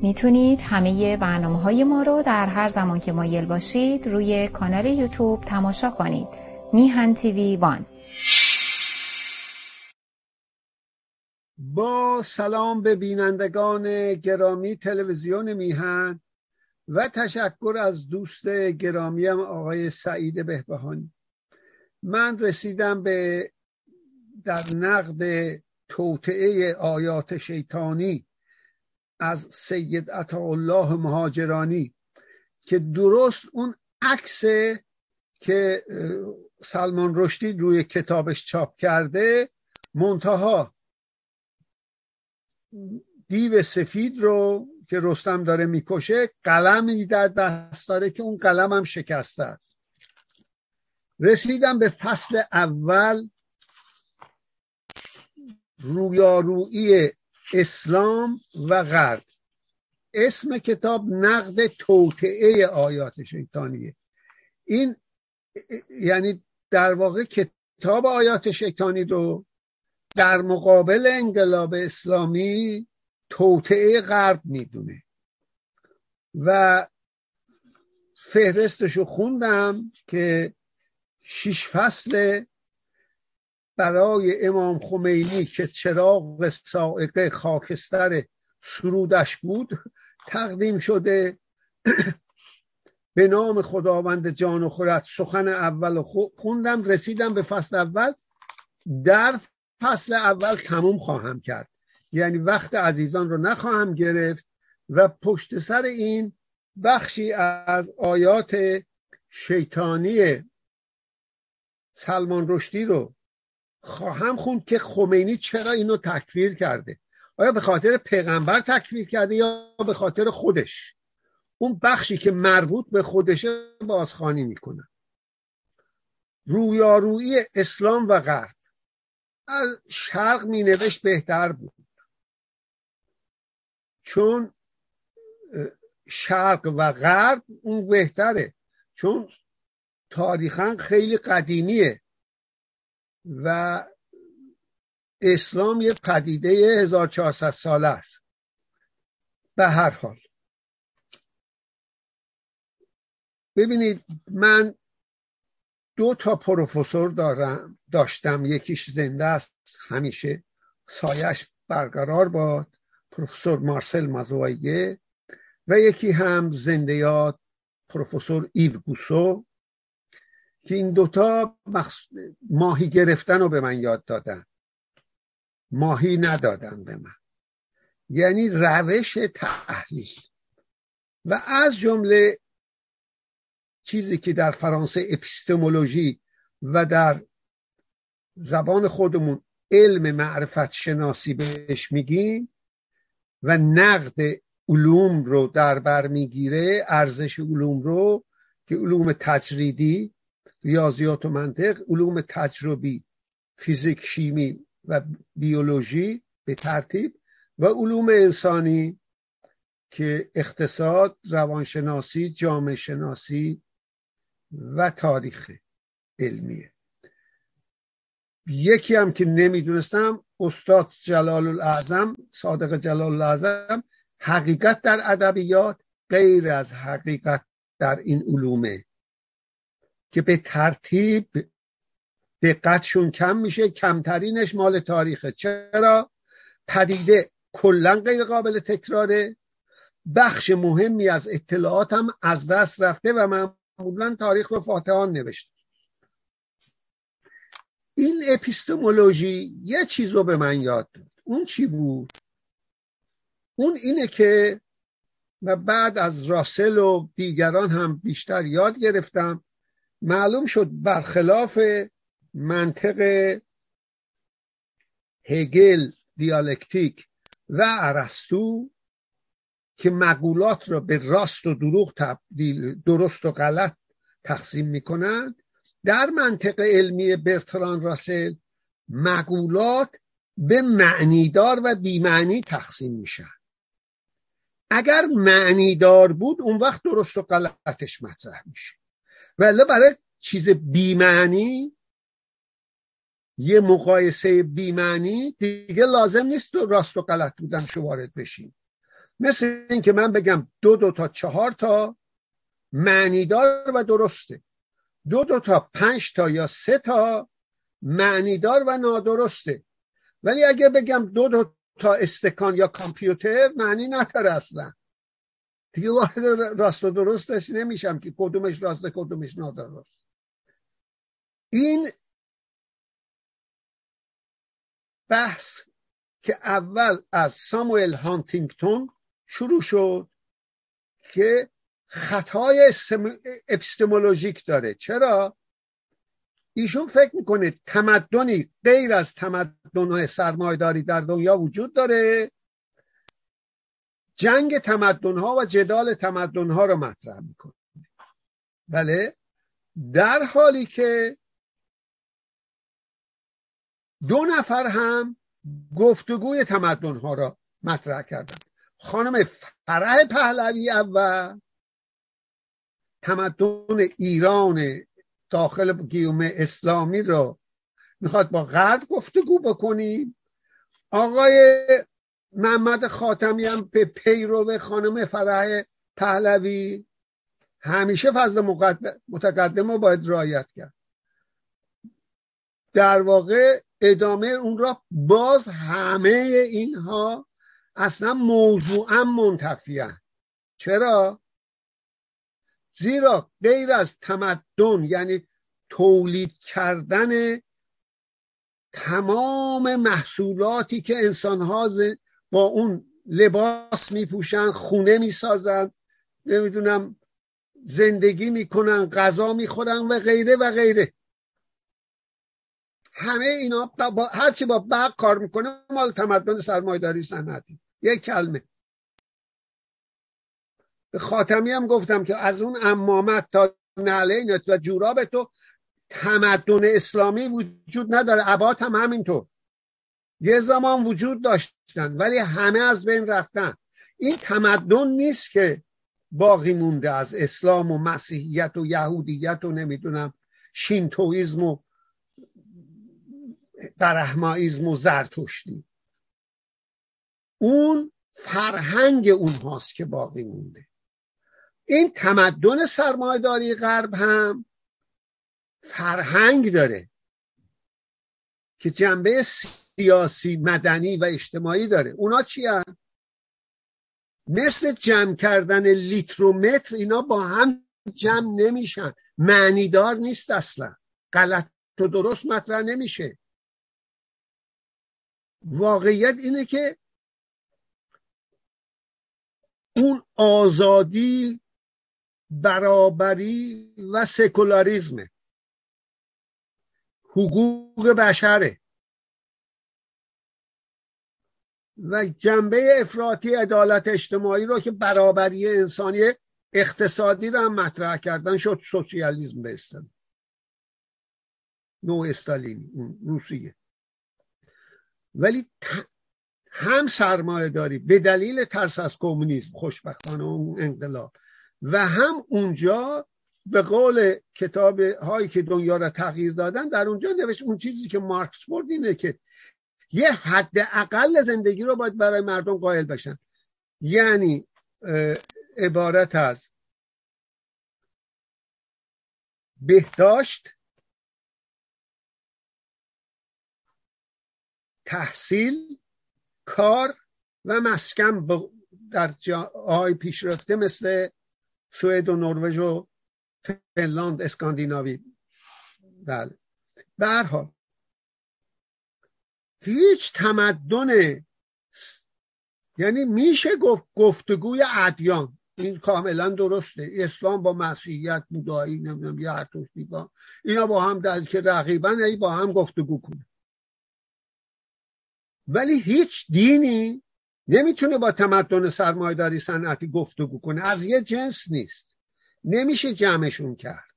میتونید همه برنامه‌های ما رو در هر زمان که مایل باشید روی کانال یوتیوب تماشا کنید. میهن تیوی 1. با سلام به بینندگان گرامی تلویزیون میهن و تشکر از دوست گرامیم آقای سعید بهبهانی. من رسیدم به در نقد توطئه آیات شیطانی از سید عطاالله مهاجرانی که درست اون عکس که سلمان رشدی روی کتابش چاپ کرده، منتها دیو سفید رو که رستم داره میکشه قلمی در دست داره که اون قلم هم شکسته است. رسیدم به فصل اول، رویارویی اسلام و غرب. اسم کتاب نقد توطئه آیات شیطانیه. این یعنی در واقع کتاب آیات شیطانی رو در مقابل انقلاب اسلامی توطئه غرب میدونه و فهرستشو خوندم که 6 فصل برای امام خمینی که چراغ صاعقه خاکستر سرودش بود تقدیم شده. به نام خداوند جان و خرد سخن اول خوندم، رسیدم به فصل اول. در فصل اول تموم خواهم کرد، یعنی وقت عزیزان رو نخواهم گرفت و پشت سر این بخشی از آیات شیطانی سلمان رشدی رو خواهم خوند که خمینی چرا اینو تکفیر کرده. آیا به خاطر پیغمبر تکفیر کرده یا به خاطر خودش؟ اون بخشی که مربوط به خودشه بازخوانی میکنه. رویارویی اسلام و غرب. از شرق می نوشت بهتر بود، چون شرق و غرب اون بهتره، چون تاریخاً خیلی قدیمیه و اسلام یه پدیده 1400 ساله است. به هر حال ببینید، من 2 پروفسور داشتم. یکیش زنده است، همیشه سایش برقرار باد، پروفسور مارسل مازوایه، و یکی هم زنده یاد پروفسور ایو گوسو، که این 2 ماهی گرفتن رو به من یاد دادن، ماهی ندادن به من، یعنی روش تحلیل. و از جمله چیزی که در فرانسه اپیستمولوژی و در زبان خودمون علم معرفت شناسی بهش میگیم و نقد علوم رو در بر میگیره، ارزش علوم رو، که علوم تجریدی، ریاضیات و منطق، علوم تجربی، فیزیک، شیمی و بیولوژی به ترتیب، و علوم انسانی که اقتصاد، روانشناسی، جامعه شناسی و تاریخ علمیه. یکی هم که نمیدونستم، استاد جلال الاعظم، صادق جلال الاعظم، حقیقت در ادبیات غیر از حقیقت در این علومه که به ترتیب دقتشون کم میشه. کمترینش مال تاریخه. چرا؟ پدیده کلا غیر قابل تکراره، بخش مهمی از اطلاعات هم از دست رفته و معمولا تاریخ رو فاتحان نوشته. این اپیستمولوژی یه چیز رو به من یاد داد. اون چی بود؟ اون اینه که و بعد از راسل و دیگران هم بیشتر یاد گرفتم، معلوم شد برخلاف منطق هگل، دیالکتیک و ارسطو که مقولات را به راست و دروغ تبدیل، درست و غلط تقسیم میکنند، در منطق علمی برتراند راسل مقولات به معنیدار و بی‌معنی تقسیم میشن. اگر معنیدار بود اون وقت درست و غلطش مطرح میشه، ولی برای چیز بی‌معنی، یه مقایسه بی‌معنی، دیگه لازم نیست راست و غلط بودن شو وارد بشیم. مثل این که من بگم 2 تا 4 تا معنیدار و درسته، 2 تا 5 تا یا 3 تا معنیدار و نادرسته. ولی اگه بگم 2 تا استکان یا کامپیوتر معنی نداره اصلا، دیگه وارد راست و درستش نمیشم که کدومش راسته کدومش نادرست. این بحث که اول از ساموئل هانتینگتون شروع شد که خطای اپیستمولوژیک داره. چرا؟ ایشون فکر میکنه تمدنی غیر از تمدن‌های سرمایه‌داری در دنیا وجود داره، جنگ تمدن‌ها و جدال تمدن‌ها رو مطرح میکنه. بله، در حالی که 2 نفر هم گفتگوی تمدن‌ها را مطرح کردن. خانم فرح پهلوی اول تمدن ایران داخل گیومه اسلامی رو میخواد با غرب گفتگو بکنیم. آقای محمد خاتمی هم به پیرو خانم فرح پهلوی همیشه فضل متقدم رو باید رعایت کرد. در واقع ادامه اون را باز همه اینها اصلا موضوعا منتفیه. چرا؟ زیرا غیر از تمدن یعنی تولید کردن تمام محصولاتی که انسان‌ها با اون لباس میپوشن، خونه میسازن، نمیدونم زندگی میکنن، غذا میخورن و غیره و غیره، همه اینا هرچی با برق کار میکنه مال تمدن سرمایه‌داری صنعتی. یک کلمه. به خاتمی هم گفتم که از اون عمامت تا نعلینت و جوراب تو تمدن اسلامی وجود نداره. عبات هم همینطور یه زمان وجود داشتن ولی همه از بین رفتن. این تمدن نیست که باقی مونده از اسلام و مسیحیت و یهودیت و نمیدونم شینتویزم و برهمائیزم و زرتشتی. اون فرهنگ اونهاست که باقی مونده. این تمدن سرمایه‌داری غرب هم فرهنگ داره که جنبه سیاسی، مدنی و اجتماعی داره. اونا چی هست؟ مثل جمع کردن لیتر و متر اینا با هم جمع نمیشن، معنیدار نیست، اصلا غلط و درست مطرح نمیشه. واقعیت اینه که اون آزادی، برابری و سکولاریزمه، حقوق بشره و جنبه افراطی عدالت اجتماعی رو که برابری انسانی اقتصادی رو هم مطرح کردن، شد سوسیالیسم به اصطلاح، نوع استالینی روسیه. ولی هم سرمایه داری به دلیل ترس از کمونیسم خوشبختانه اون انقلاب و هم اونجا به قول کتاب هایی که دنیا را تغییر دادن در اونجا نوشت اون چیزی که مارکس برد اینه که یه حد اقل زندگی رو باید برای مردم قائل بشن. یعنی عبارت از بهداشت، تحصیل، کار و مسکن در جاهای پیشرفته مثل سوئد و نروژ و فنلاند، اسکاندیناوی. بله، به هر حال هیچ تمدن، یعنی میشه گفتگوی ادیان، این کاملا درسته، اسلام با مسیحیت، بودایی، نمیدونم یا زرتشتی با اینا با هم در که رقیبن ای با هم گفتگو کنه. ولی هیچ دینی نمیتونه با تمدن سرمایه‌داری صنعتی گفتگو کنه، از یه جنس نیست، نمیشه جمعشون کرد،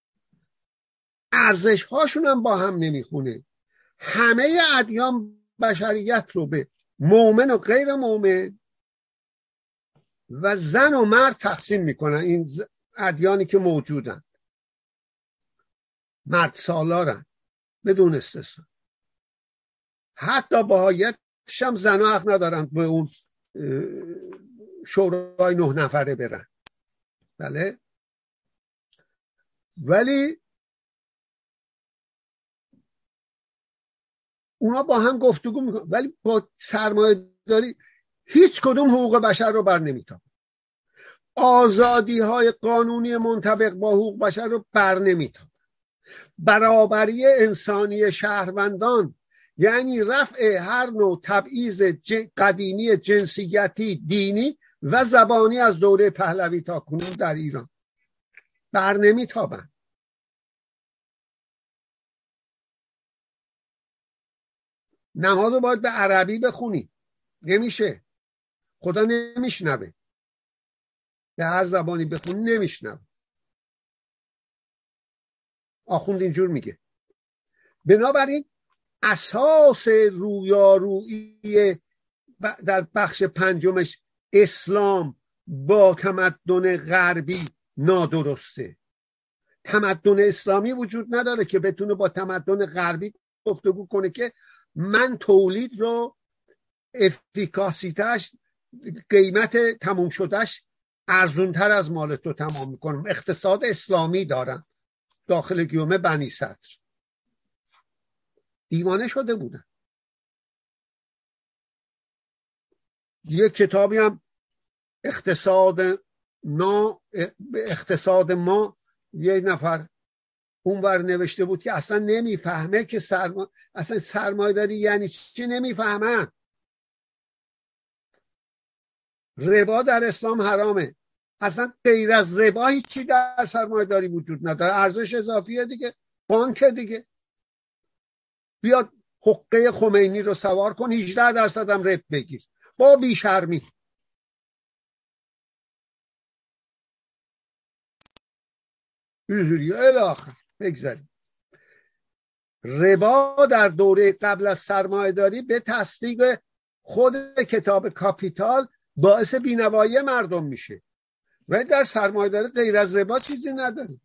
ارزش هاشون هم با هم نمیخونه. همه ادیان بشریت رو به مؤمن و غیر مؤمن و زن و مرد تقسیم میکنن. این ادیانی که موجودن مرد سالارن بدون استثنا. حتی بهاییت هم زنها حق ندارن به اون شورای 9 نفره برن. بله، ولی اونا با هم گفتگو میکنن، ولی با سرمایه داری هیچ کدوم حقوق بشر رو بر نمیتابه، آزادی های قانونی منطبق با حقوق بشر رو بر نمیتابه، برابری انسانی شهروندان، یعنی رفع هر نوع تبعیض قدیمی جنسیتی، دینی و زبانی از دوره پهلوی تا کنون در ایران بر نمیتابن. نماز رو باید به عربی بخونی، نمیشه، خدا نمیشنوه، به هر زبانی بخونی نمیشنوه. آخوند اینجور میگه. بنابراین اساس رویارویی در بخش پنجمش اسلام با تمدن غربی نادرسته. تمدن اسلامی وجود نداره که بتونه با تمدن غربی گفتگو کنه که من تولید رو افیکاسیتش، قیمت تموم شدهش ارزونتر از مال تو تمام میکنم. اقتصاد اسلامی دارم داخل گیومه بنی صدر. دیوانه شده بودن. یک کتابی هم اقتصاد ما یک نفر اونور نوشته بود که اصلا نمیفهمه که اصلا سرمایه داری یعنی چی، نمیفهمن. ربا در اسلام حرامه، اصلا غیر از ربا هیچی در سرمایه داری وجود نداره. ارزش اضافیه دیگه، بانک دیگه. بیاد حقه خمینی رو سوار کن 18% هم رب بگیر با بیشرمی. اینجوری الاخر بگذاریم. ربا در دوره قبل از سرمایه داری به تصدیق خود کتاب کاپیتال باعث بینوایی مردم میشه، و در سرمایه داری غیر از ربا چیزی نداری.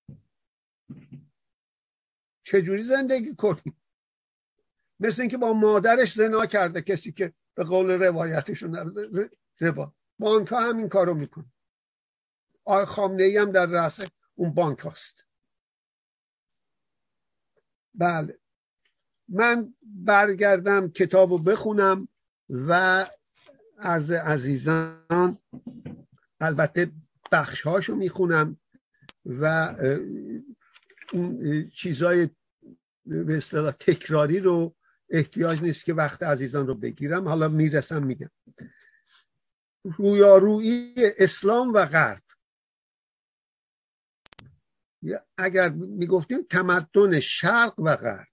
چجوری زندگی کنی؟ مثل اینکه با مادرش زنا کرده کسی که به قول روایتشون ربا. بانک ها هم این کارو میکنه. آقای خامنه‌ای هم در رأس اون بانک هاست. بله، من برگردم کتابو بخونم و عرض عزیزان البته بخشهاشو میخونم و اون چیزای به اصطلاح تکراری رو احتیاج نیست که وقت عزیزان رو بگیرم. حالا میرسم میگم. رویارویی اسلام و غرب، اگر میگفتیم تمدن شرق و غرب،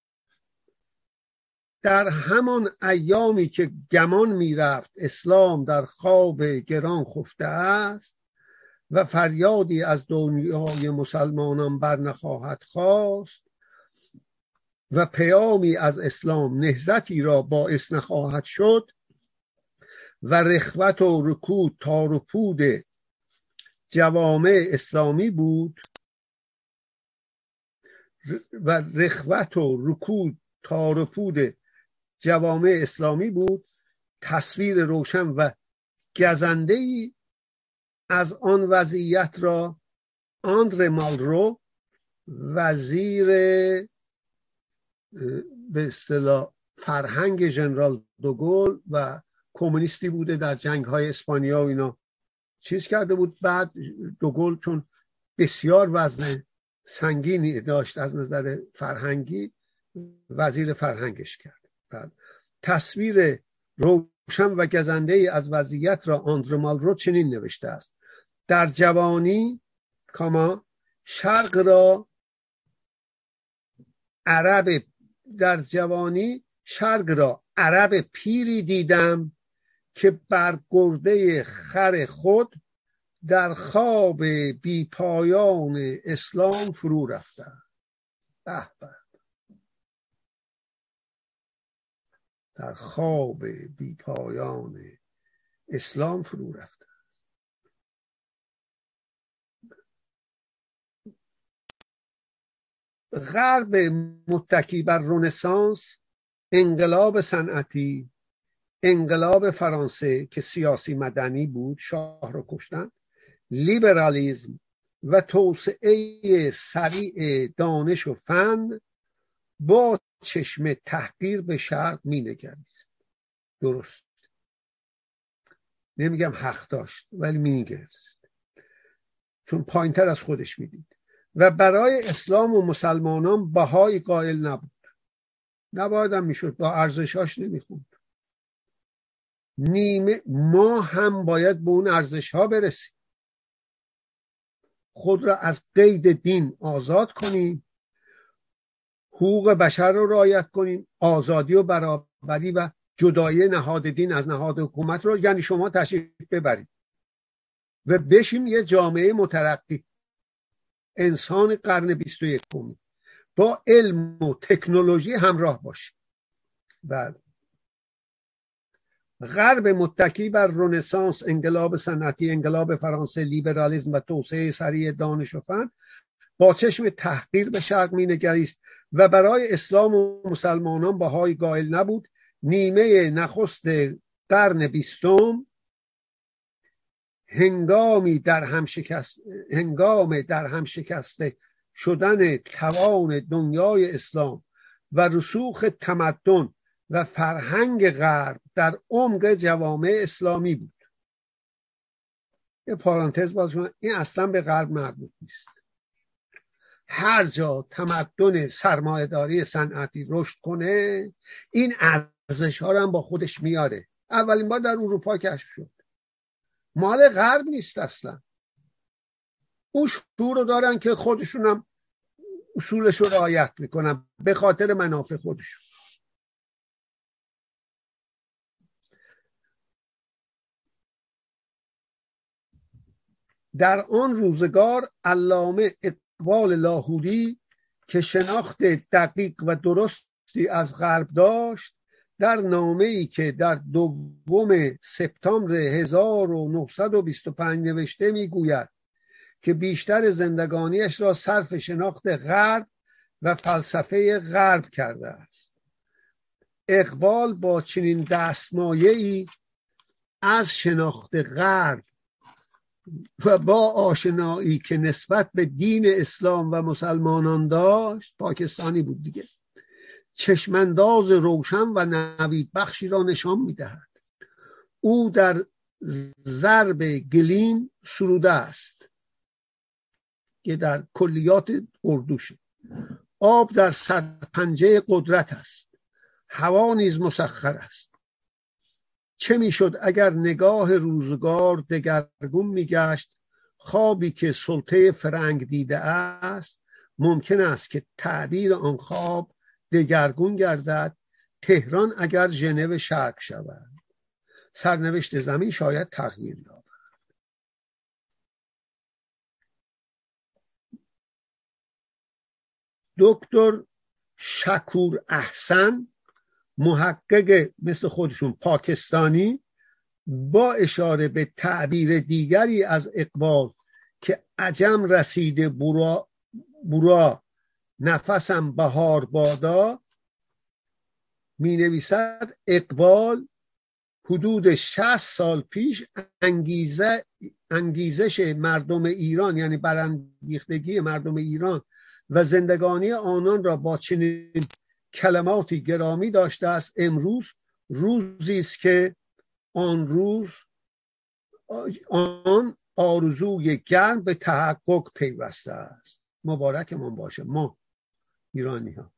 در همان ایامی که گمان میرفت اسلام در خواب گران خفته است و فریادی از دنیای مسلمانان بر نخواهد خاست و پیامی از اسلام نهضتی را باعث نخواهد شد و رخوت و رکود تار و پود جوامع اسلامی بود و رخوت و رکود تار و پود جوامع اسلامی بود، تصویر روشن و گزنده‌ای از آن وضعیت را آندره مالرو، وزیر به اصطلاح فرهنگ ژنرال دوگل و کمونیستی بوده، در جنگ‌های اسپانیا و اینا چیز کرده بود. بعد دوگل چون بسیار وزن سنگینی داشت از نظر فرهنگی، وزیر فرهنگش کرد. بعد تصویر روشن و گزنده‌ای از وضعیت را آندره مالرو چنین نوشته است: در جوانی شرق را عرب پیری دیدم که بر گرده خر خود در خواب بی پایان اسلام فرو رفته. به به، در خواب بی پایان اسلام فرو رفته. غرب متکی بر رنسانس، انقلاب صنعتی، انقلاب فرانسه که سیاسی مدنی بود، شاه رو کشتن، لیبرالیسم و توسعه سریع دانش و فن با چشم تحقیر به شرق می نگریست. درست، نمیگم حق داشت ولی می نگریست، چون پایینتر از خودش می دید و برای اسلام و مسلمانان بهای قائل نبود. نبایدم می شد، با ارزشاش نمی خوند. ما هم باید به اون ارزش ها برسیم، خود را از قید دین آزاد کنیم، حقوق بشر رو رعایت کنیم، آزادی و برابری و جدایی نهاد دین از نهاد حکومت رو، یعنی شما تشریف ببرید و بشیم یه جامعه مترقی، انسان قرن 21 با علم و تکنولوژی همراه باشیم. بله، غرب متکی بر رنسانس، انقلاب صنعتی، انقلاب فرانسه، لیبرالیسم و توسعه سریع دانش و فن با چشم تحقیر به شرق مینگریست و برای اسلام و مسلمانان بهای قائل نبود. نیمه نخست قرن 20 هنگام در هم شکسته شدن توان دنیای اسلام و رسوخ تمدن و فرهنگ غرب در عمق جوامع اسلامی بود. یه پارانتز باز کنم، این اصلا به غرب مربوط نیست. هر جا تمدن سرمایه‌داری صنعتی رشد کنه، این ارزش ها رو هم با خودش میاره. اولین بار در اروپا کشف شد، مال غرب نیست اصلا. اون شعور رو دارن که خودشون هم اصولش رو رعایت میکنن به خاطر منافع خودشون. در آن روزگار علامه اقبال لاهوری که شناخت دقیق و درستی از غرب داشت، در نامه‌ای که در 2 سپتامبر 1925 نوشته میگوید که بیشتر زندگانیش را صرف شناخت غرب و فلسفه غرب کرده است. اقبال با چنین دستمایه‌ای از شناخت غرب و با آشنایی که نسبت به دین اسلام و مسلمانان داشت، پاکستانی بود دیگه، چشمانداز روشن و نوید بخشی را نشان می‌دهد. او در ضرب گلیم سروده است که در کلیات اردوشه: آب در سرپنجه قدرت است، هوا نیز مسخر است. چه میشد اگر نگاه روزگار دگرگون میگشت؟ خوابی که سلطه فرنگ دیده است ممکن است که تعبیر آن خواب دگرگون گردد. تهران اگر ژنو شرق شود، سرنوشت زمین شاید تغییر یابد. دکتر شکور احسن، محقق مثل خودشون پاکستانی، با اشاره به تعبیر دیگری از اقبال که عجم رسیده برا نفسم بهار بادا، می نویسد اقبال حدود 60 سال پیش انگیزش مردم ایران، یعنی برانگیختگی مردم ایران و زندگانی آنان را با چنین کلماتی گرامی داشته است. امروز روزی است که آن آرزوی گرم به تحقق پیوسته است. مبارکمان باشه ما ایرانی ها.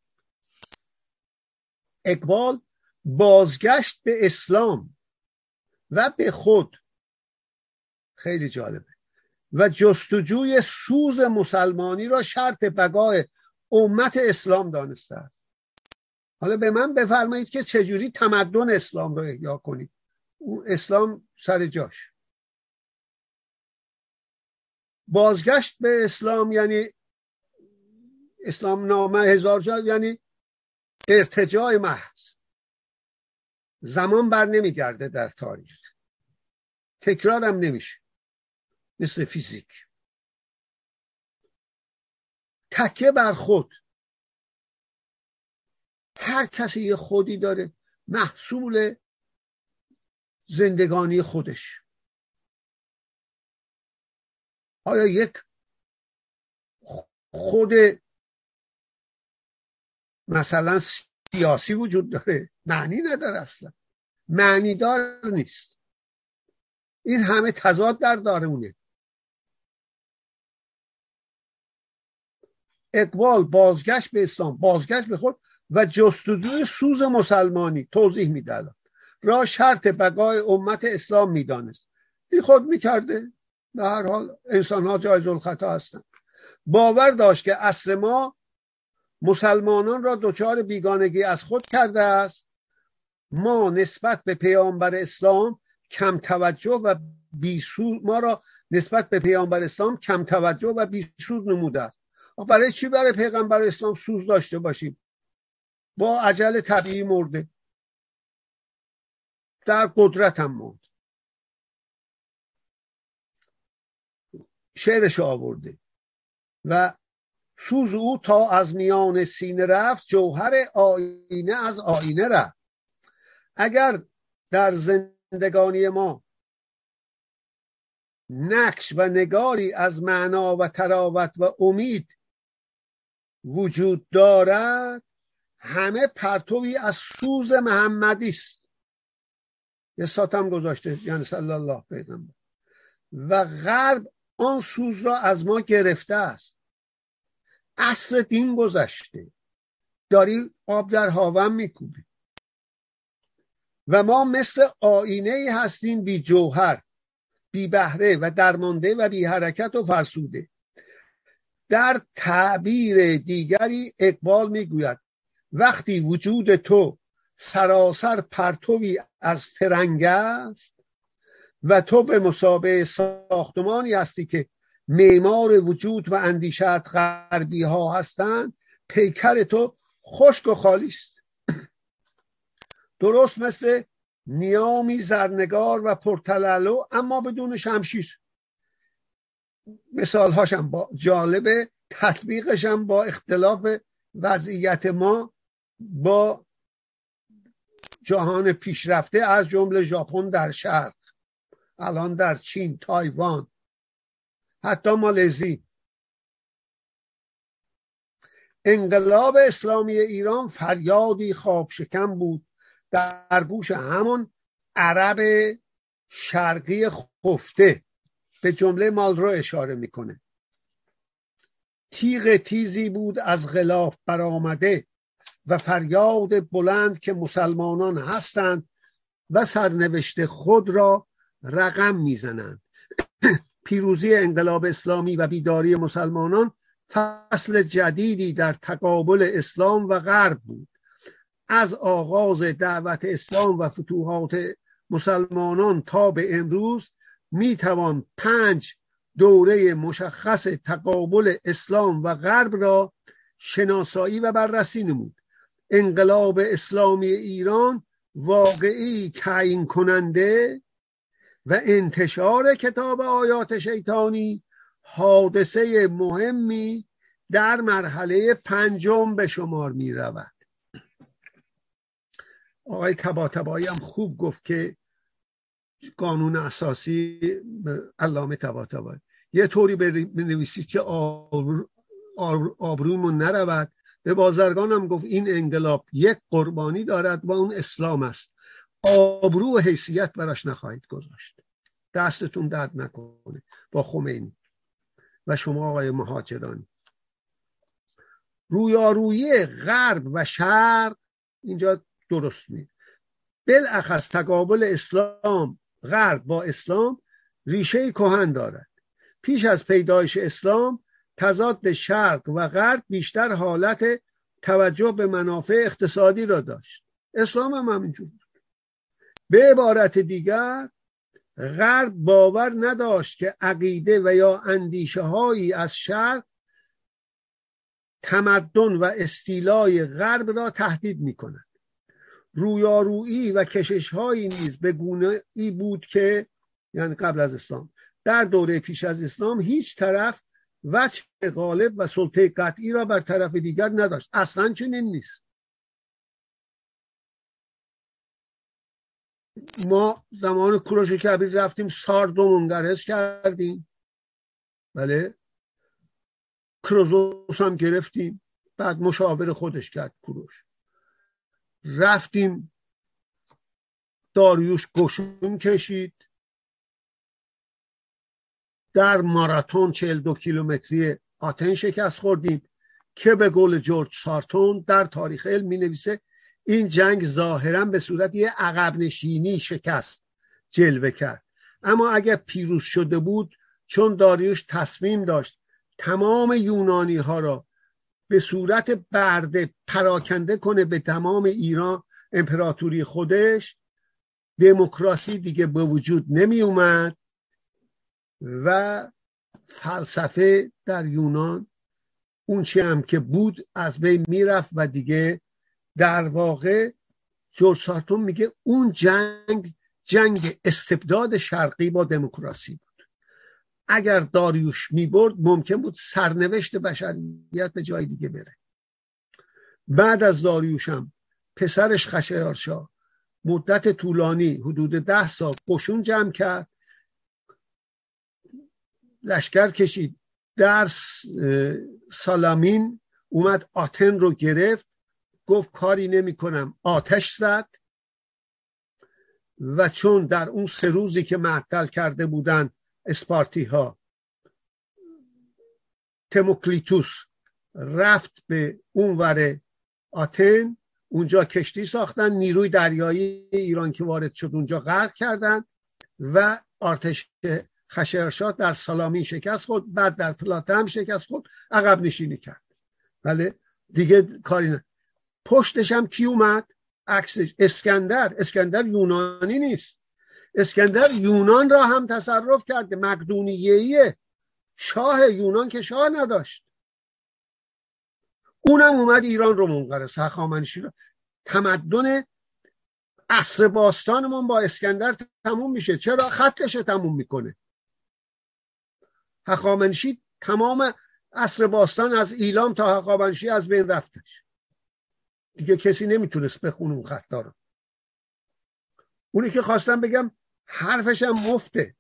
اقبال بازگشت به اسلام و به خود، خیلی جالبه، و جستجوی سوز مسلمانی را شرط بقای امت اسلام دانسته است. حالا به من بفرمایید که چجوری تمدن اسلام رو احیا کنید. اسلام سر جاش. بازگشت به اسلام یعنی اسلام نامه 1000 جا، یعنی ارتجاع محض. زمان بر نمیگرده در تاریخ، تکرارم نمیشه، مثل فیزیک. تکیه بر خود. هر کسی یه خودی داره، محصول زندگانی خودش. آیا یک خود مثلا سیاسی وجود داره؟ معنی نداره، اصلا معنی دار نیست. این همه تضاد در درونه. اقبال بازگشت به اسلام، بازگشت به خود و جستجوی سوز مسلمانی. توضیح میده الان را شرط بقای امت اسلام میدانست. این خود میکرده. به هر حال انسان ها جایز الخطا هستند. باور داشت که عصر ما مسلمانان را دچار بیگانگی از خود کرده است. ما نسبت به پیامبر اسلام کم توجه و بیسود نموده است. برای چی برای پیغمبر اسلام سوز داشته باشیم؟ با اجل طبیعی مرده، در قدرت هم مرد. شعرش آورده و سوز او تا از میان سینه رفت، جوهر آینه از آینه رفت. اگر در زندگانی ما نقش و نگاری از معنا و تراوت و امید وجود دارد، همه پرتوی از سوز محمدی است. یه ساتم گذاشته، یعنی صلی الله پیغمبر. و غرب آن سوز را از ما گرفته است. عصر دین گذشته، داری آب در هاون میکوبی و ما مثل آینه هستیم، بی جوهر، بی بهره و درمانده و بی حرکت و فرسوده. در تعبیر دیگری اقبال میگوید وقتی وجود تو سراسر پرتوی از فرنگ است و تو به مثابه ساختمانی هستی که معمار وجود و اندیشت غربی ها هستند، پیکر تو خشک و خالی است. درست مثل نیامی زرنگار و پرتلالو اما بدون شمشیر. مثال هاشم با جالبه، تطبیقش هم با اختلاف وضعیت ما با جهان پیشرفته، از جمله ژاپن در شرق، الان در چین، تایوان، حتی مالزی. انقلاب اسلامی ایران فریادی خواب شکن بود در گوش همون عرب شرقی خفته. به جمله مالرو اشاره میکنه. تیغ تیزی بود از غلاف برآمده و فریاد بلند که مسلمانان هستند و سرنوشت خود را رقم میزنند. پیروزی انقلاب اسلامی و بیداری مسلمانان فصل جدیدی در تقابل اسلام و غرب بود. از آغاز دعوت اسلام و فتوحات مسلمانان تا به امروز میتوان 5 دوره مشخص تقابل اسلام و غرب را شناسایی و بررسی نمود. انقلاب اسلامی ایران واقعی تعیین کننده و انتشار کتاب آیات شیطانی حادثه مهمی در مرحله 5 به شمار می رود. آقای طباطبایی هم خوب گفت که قانون اساسی علامه طباطبایی یه طوری بنویسید که آبرومون نرود. به بازرگان هم گفت این انقلاب یک قربانی دارد و اون اسلام است، آبرو و حیثیت براش نخواهید گذاشت. دستتون درد نکنه. با خمینی و شما آقای مهاجرانی. رویارویی غرب و شرق اینجا درست نیست. بالاخص تقابل اسلام غرب با اسلام ریشه کهن دارد. پیش از پیدایش اسلام تضاد شرق و غرب بیشتر حالت توجه به منافع اقتصادی را داشت. اسلام هم همینجور بود. به عبارت دیگر غرب باور نداشت که عقیده و یا اندیشه هایی از شرق تمدن و استیلای غرب را تهدید می کند. رویارویی و کشش هایی نیز به گونه ای بود که یعنی قبل از اسلام در دوره پیش از اسلام هیچ طرف وجه غالب و سلطه قطعی را بر طرف دیگر نداشت. اصلا چنین نیست. ما زمان کوروش کبیر رفتیم سارد رو منقرض کردیم، بله، کروزوس هم گرفتیم، بعد مشاور خودش کرد کوروش. رفتیم داریوش گشون کشید، در ماراتون 42 کیلومتری آتن شکست خوردیم که به قول جورج سارتون در تاریخ علم می نویسه این جنگ ظاهرا به صورت یه عقب نشینی شکست جلوه کرد، اما اگر پیروز شده بود، چون داریوش تصمیم داشت تمام یونانی ها را به صورت برده پراکنده کنه به تمام ایران امپراتوری خودش، دموکراسی دیگه به وجود نمی اومد و فلسفه در یونان اون چی هم که بود از بین میرفت و دیگه در واقع جورج سارتون میگه اون جنگ استبداد شرقی با دموکراسی بود. اگر داریوش میبرد ممکن بود سرنوشت بشریت به جای دیگه بره. بعد از داریوش هم پسرش خشایارشا مدت طولانی حدود 10 سال قشون جمع کرد، لشکر کشید در سالامین، اومد آتن رو گرفت، گفت کاری نمی کنم، آتش زد و چون در اون 3 روزی که معطل کرده بودن اسپارتی ها، تموکلیتوس رفت به اونور آتن، اونجا کشتی ساختن، نیروی دریایی ایران که وارد شد اونجا غرق کردن و ارتش خشایارشا در سالامین شکست خورد، بعد در پلاته هم شکست خورد، عقب نشینی کرد. بله دیگه کاری نه. پشتش هم کی اومد؟ عکسش اسکندر یونانی نیست، اسکندر یونان را هم تصرف کرده، مقدونیه‌ای شاه یونان که شاه نداشت، اونم اومد ایران رو منقرض، هخامنشی رو. تمدن عصر باستانمون با اسکندر تموم میشه. چرا؟ خطش تموم میکنه. هخامنشی تمام عصر باستان از ایلام تا هخامنشی از بین رفتش، دیگه کسی نمیتونست بخونه اون خطا رو. اونی که خواستم بگم حرفش هم مفته.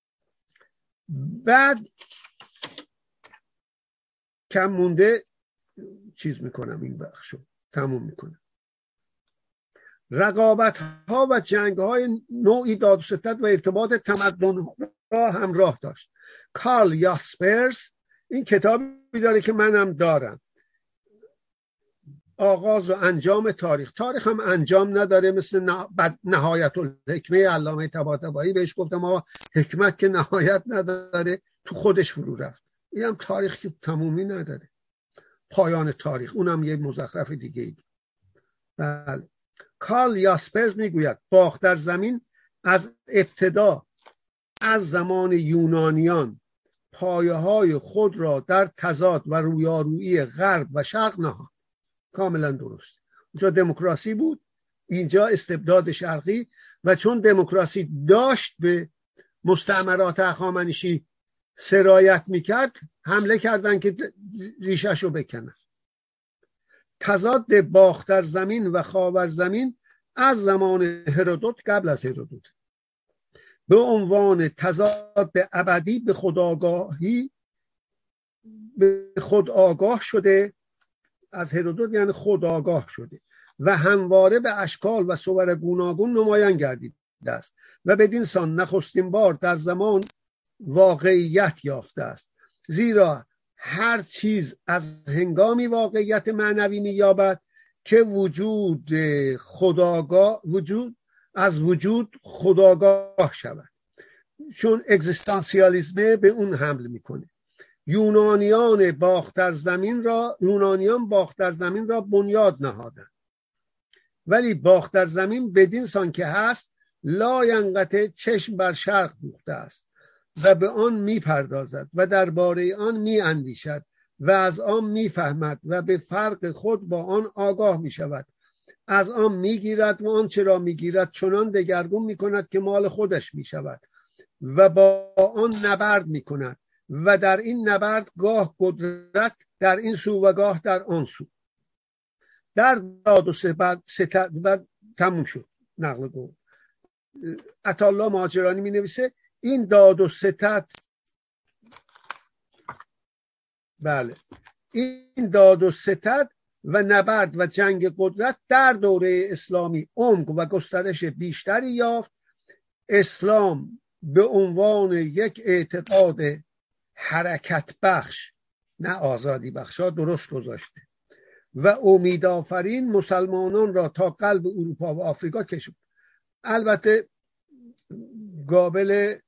بعد کم مونده چیز میکنم، این بخشو تموم میکنم. رقابت ها و جنگ های نوعی داد و ستد و ارتباط تمدن را همراه داشت. کارل یاسپرس این کتابی داره که منم دارم، آغاز و انجام تاریخ. تاریخ هم انجام نداره، مثل نهایت الحکمه علامه طباطبایی بهش گفتم آقا حکمت که نهایت نداره، تو خودش فرو رفت. این هم تاریخ که تمومی نداره، پایان تاریخ اونم یه مزخرف دیگه ای. بله. کارل یاسپرس میگوید باختر زمین از ابتدا از زمان یونانیان پایه های خود را در تضاد و رویارویی غرب و شرق نهاد. کاملا درست. اونجا دموکراسی بود، اینجا استبداد شرقی، و چون دموکراسی داشت به مستعمرات هخامنشی سرایت میکرد، حمله کردن که ریشش رو بکنن. تضاد باختر زمین و خاور زمین از زمان هرودوت قبل از هرودوت به عنوان تضاد ابدی به خود آگاه شده، از هرودوت یعنی خود آگاه شده و همواره به اشکال و صور گوناگون نمایان گردیده است و بدین سان نخستین بار در زمان واقعیت یافته است، زیرا هر چیز از هنگامی واقعیت معنوی می‌یابد که وجود از وجود خودآگاه شود. چون اگزیستانسیالیسم به اون حمل میکنه. یونانیان باختر زمین را بنیاد نهادند، ولی باختر زمین بدین سان که هست لا ینقطع چشم بر شرق دوخته است و به آن میپردازد و درباره آن میاندیشد و از آن میفهمد و به فرق خود با آن آگاه میشود، از آن میگیرد و آنچه را میگیرد چنان دگرگون میکند که مال خودش میشود و با آن نبرد میکند و در این نبرد گاه قدرت در این سو و گاه در آن سو. در داد و ستد تموم شد نقل قول. عطاالله مهاجرانی می نویسه این داد و ستد، بله، این داد و ستد و نبرد و جنگ قدرت در دوره اسلامی عمق و گسترش بیشتری یافت. اسلام به عنوان یک اعتقاد حرکت بخش، نه آزادی بخش، ها درست گذاشته، و امیدآفرین مسلمانان را تا قلب اروپا و آفریقا کشید. البته قابل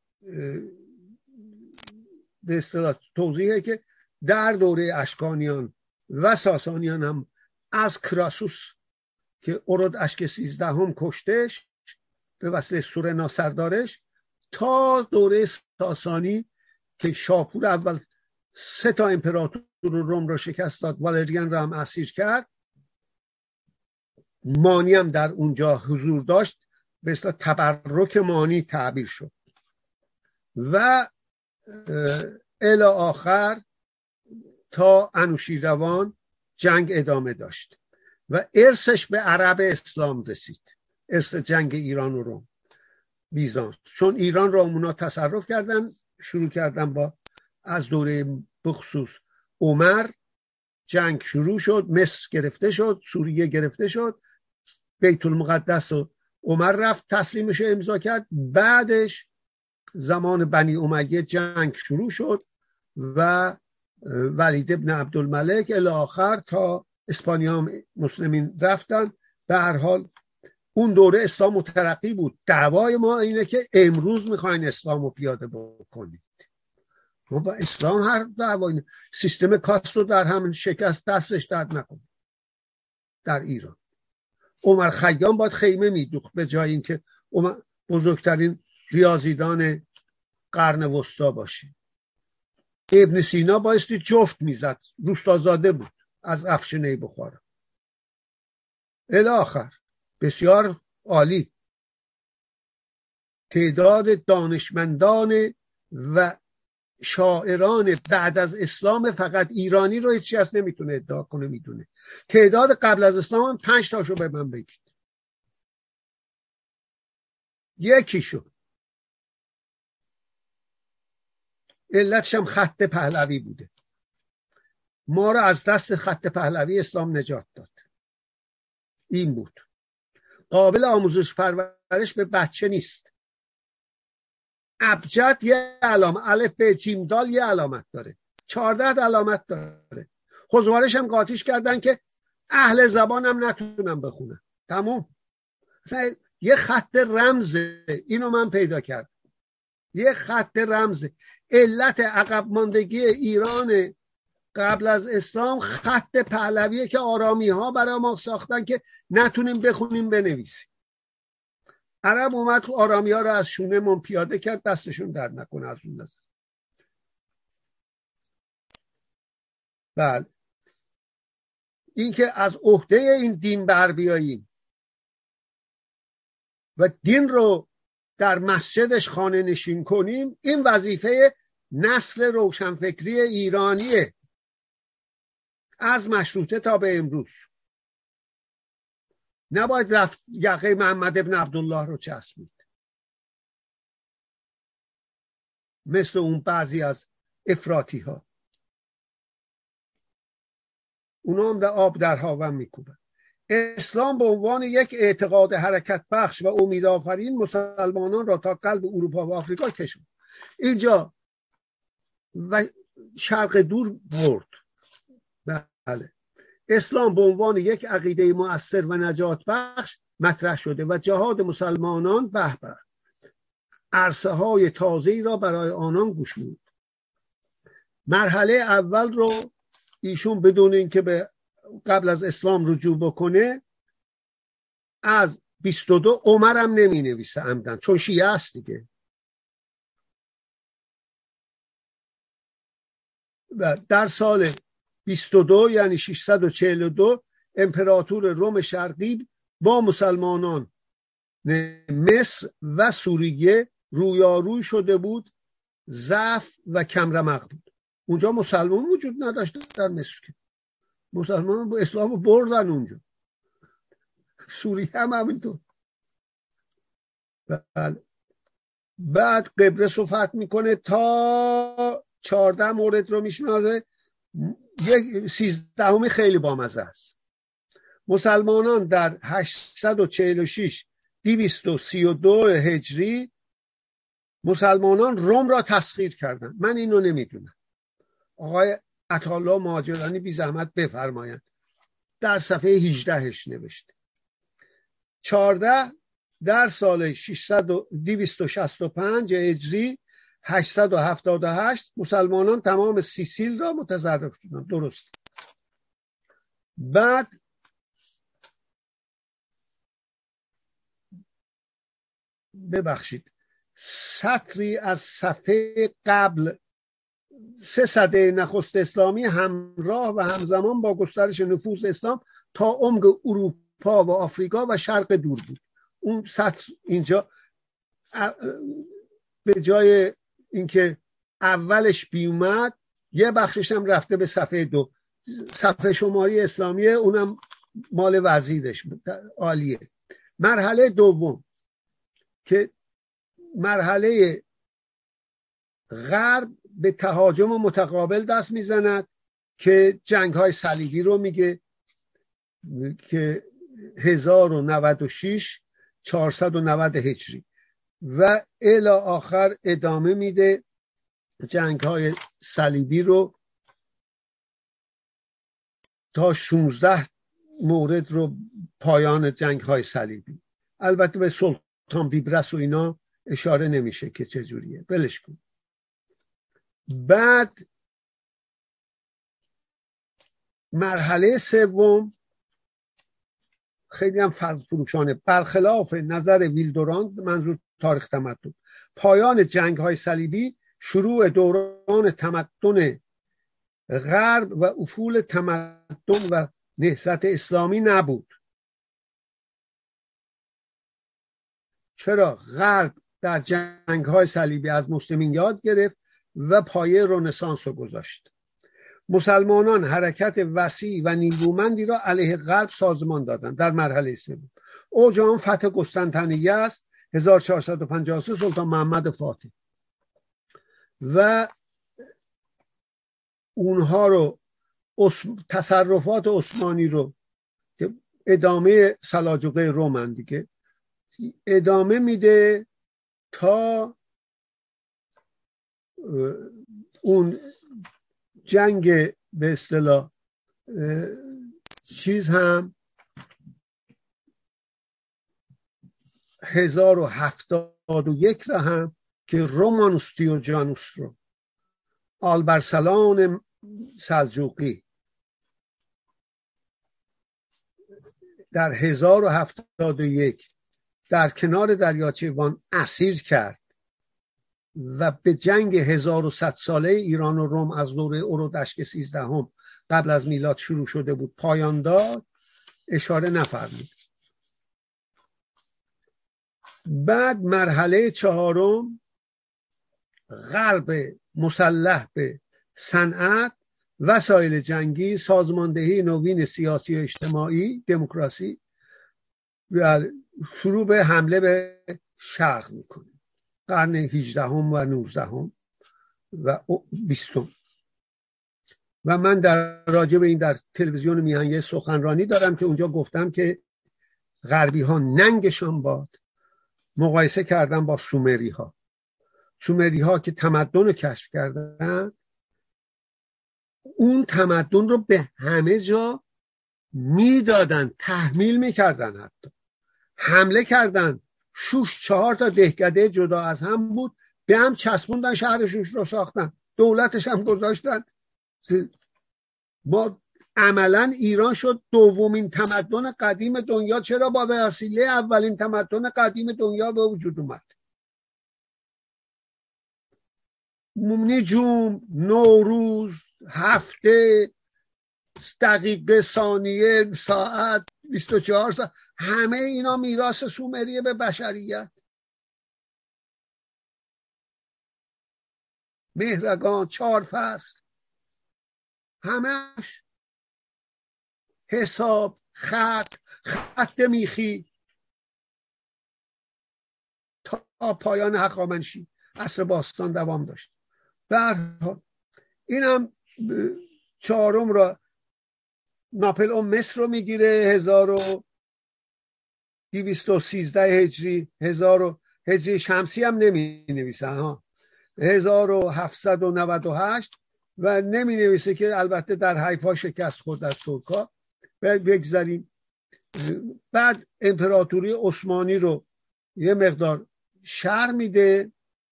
به اصطلاح توضیحه که در دوره اشکانیان و ساسانیان هم از کراسوس که اورد اشک 13 هم کشتش به وسیله سورنا سردارش، تا دوره ساسانی که شاپور اول 3 امپراتور روم رو شکست داد، والریان رو هم اسیر کرد، مانی هم در اونجا حضور داشت، به اصطلاح تبرک مانی تعبیر شد و الی آخر تا انوشیروان جنگ ادامه داشت و ارثش به عرب اسلام رسید، ارث جنگ ایران و روم بیزانس، چون ایران را اونا تصرف کردن، شروع کردن با از دوره بخصوص عمر جنگ شروع شد، مصر گرفته شد، سوریه گرفته شد، بیت المقدس و عمر رفت تسلیمش امضا کرد، بعدش زمان بنی امیه جنگ شروع شد و ولید ابن عبدالملک الی آخر تا اسپانیا هم مسلمین رفتن. به هر حال اون دوره اسلام مترقی بود. دعوای ما اینه که امروز میخواین اسلام رو پیاده بکنید. ما با اسلام هر دعوای سیستم کاست رو در همین شکست دستش درد نکنه. در ایران عمر خیام باید خیمه میدوخت به جای اینکه بزرگترین ریاضیدان قرن وسطا باشه. ابن سینا بایستی جفت میزد، روستازاده بود از افشنه بخارا. الی آخر بسیار عالی. تعداد دانشمندان و شاعران بعد از اسلام فقط ایرانی رو هیچی از نمیتونه ادعا کنه میدونه. تعداد قبل از اسلام هم 5 تاشو به من بگید. یکیشو. علتش هم خط پهلوی بوده. ما رو از دست خط پهلوی اسلام نجات داد. این بود. قابل آموزش پرورش به بچه نیست. ابجد یه علامت، الف ب جیم دال یه علامت داره، 14 علامت داره. خزوارش هم قاطیش کردن که اهل زبان هم نتونن بخونن. تمام. یه خط رمزه. اینو من پیدا کردم. یه خط رمزه. علت عقب ماندگی ایران قبل از اسلام خط پهلویه که آرامی ها برای ما ساختن که نتونیم بخونیم بنویسیم. عرب اومد آرامی ها رو از شونه من پیاده کرد، دستشون در نکنه از اون نظر. بله، این که از عهده این دین بر بیاییم و دین رو در مسجدش خانه نشین کنیم، این وظیفه نسل روشنفکری ایرانیه از مشروطه تا به امروز. نباید رفت یقه محمد ابن عبدالله رو چسبید مثل اون بعضی از افراطی ها. اونا هم در آب در هاون میکوبن. اسلام به عنوان یک اعتقاد حرکت بخش و امیدآفرین مسلمانان را تا قلب اروپا و آفریقا کشید. اینجا و شرق دور برد. بله، اسلام به عنوان یک عقیده مؤثر و نجات بخش مطرح شده و جهاد مسلمانان به عرصه های تازه‌ای را برای آنان گشود. مرحله اول رو ایشون بدون اینکه به قبل از اسلام رجوع بکنه از 22 عمرم نمی نویسه عمدن، چون شیعه است دیگه. و در سال 22 یعنی 642 امپراتور روم شرقی با مسلمانان مصر و سوریه رویاروی شده بود. ضعف و کمرمق بود. اونجا مسلمان وجود نداشت در مصر که مسلمان با اسلام بردن اونجا. سوریه هم همینطور. بله. بعد قبرس رو فتح میکنه تا 14 مورد رو میشناسه. یک 13 خیلی بامزه است. مسلمانان در 846 232 هجری مسلمانان روم را تسخیر کردند. من اینو نمیدونم، آقای عطاالله مهاجرانی بی زحمت بفرمایند. در صفحه 18 نوشته. 14 در سال 265 هجری 878 مسلمانان تمام سیسیل را متصرف شدند. درست. بعد ببخشید سطری از صفحه قبل 3 سده نخست اسلامی همراه و همزمان با گسترش نفوذ اسلام تا عمق اروپا و آفریقا و شرق دور بود. اون سطر اینجا به جای اینکه اولش بیومد یه بخشش هم رفته به صفحه 2. صفحه شماری اسلامیه اونم مال وزیرش عالیه. مرحله دوم که مرحله غرب به تهاجم متقابل دست میزند که جنگ های صلیبی رو میگه که 1096 490 هجری و الی آخر ادامه میده جنگ های صلیبی رو تا 16 مورد رو پایان جنگ های صلیبی. البته به سلطان بیبرس و اینا اشاره نمیشه که چجوریه، بلش کن. بعد مرحله سوم خیلی هم فروشانه، برخلاف نظر ویلدوراند منظور تاریخ تمدن، پایان جنگ های صلیبی شروع دوران تمدن غرب و افول تمدن و نهضت اسلامی نبود. چرا؟ غرب در جنگ های صلیبی از مسلمین یاد گرفت و پایه رنسانس رو گذاشت. مسلمانان حرکت وسیع و نیرومندی را علیه غرب سازمان دادند. در مرحله سوم اوج آن فتح قسطنطنیه است 1453 سلطان محمد فاتح و اونها رو تصرفات عثمانی رو که ادامه سلاجقه رومن دیگه ادامه میده تا اون جنگ به اصطلاح چیز هم 1071 را هم که رومانوس دیوجانوس رو آلبرسلان سلجوقی در 1071 در کنار دریاچه وان اسیر کرد و به جنگ 1100 ساله ایران و روم از دوره اورودشک 13 قبل از میلاد شروع شده بود پایان داد، اشاره نفرمید. بعد مرحله چهارم غرب مسلح به صنعت، وسایل جنگی، سازماندهی نوین سیاسی و اجتماعی، دموکراسی و شروع به حمله به شرق میکنه. قرن 18 و 19 و 20. و من در راجع به این در تلویزیون میهن سخنرانی دارم که اونجا گفتم که غربی ها ننگشان باد مقایسه کردن با سومری ها. سومری ها که تمدن رو کشف کردن اون تمدن رو به همه جا میدادن، تحمیل میکردن، حتی حمله کردن. شوش 4 تا دهکده جدا از هم بود، به هم چسبوندن، شهر شوش رو ساختن، دولتش هم گذاشتن. ما عملا ایران شد دومین تمدن قدیم دنیا. چرا؟ با وسیله اولین تمدن قدیم دنیا به وجود اومد. نجوم، نوروز، هفته، دقیقه، ثانیه، ساعت، 24 ساعت، همه اینا میراث سومریه به بشریت. مهرگان، 4 فصل، همش حساب، خط میخی. پایان هخامنشی عصر باستان دوام داشت. به هر حال اینم چهارم را ناپلئون مصر رو میگیره 1213 هجری، 1000 هجری شمسی هم نمی نویسن ها، 1798 و نمی نویسه که البته در حیفا شکست خورد از ترکا. بگذاریم. بعد امپراتوری عثمانی رو یه مقدار شر میده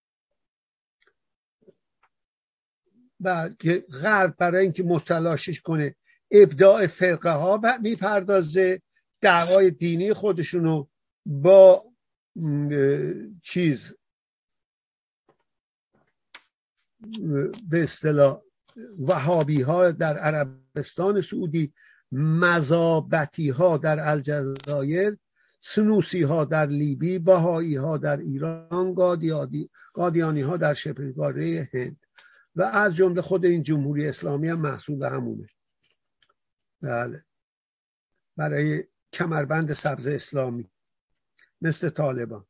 و غرب برای اینکه متلاشیش کنه ابداع فرقه ها میپردازه، دعوای دینی خودشونو با به اصطلاح وهابی ها در عربستان سعودی، مذابتی ها در الجزایر، سنوسی ها در لیبی، بهایی ها در ایران، قادیانی ها در شبهگاره هند و از جمله خود این جمهوری اسلامی هم محصول همونه. بله، برای کمربند سبز اسلامی مثل طالبان.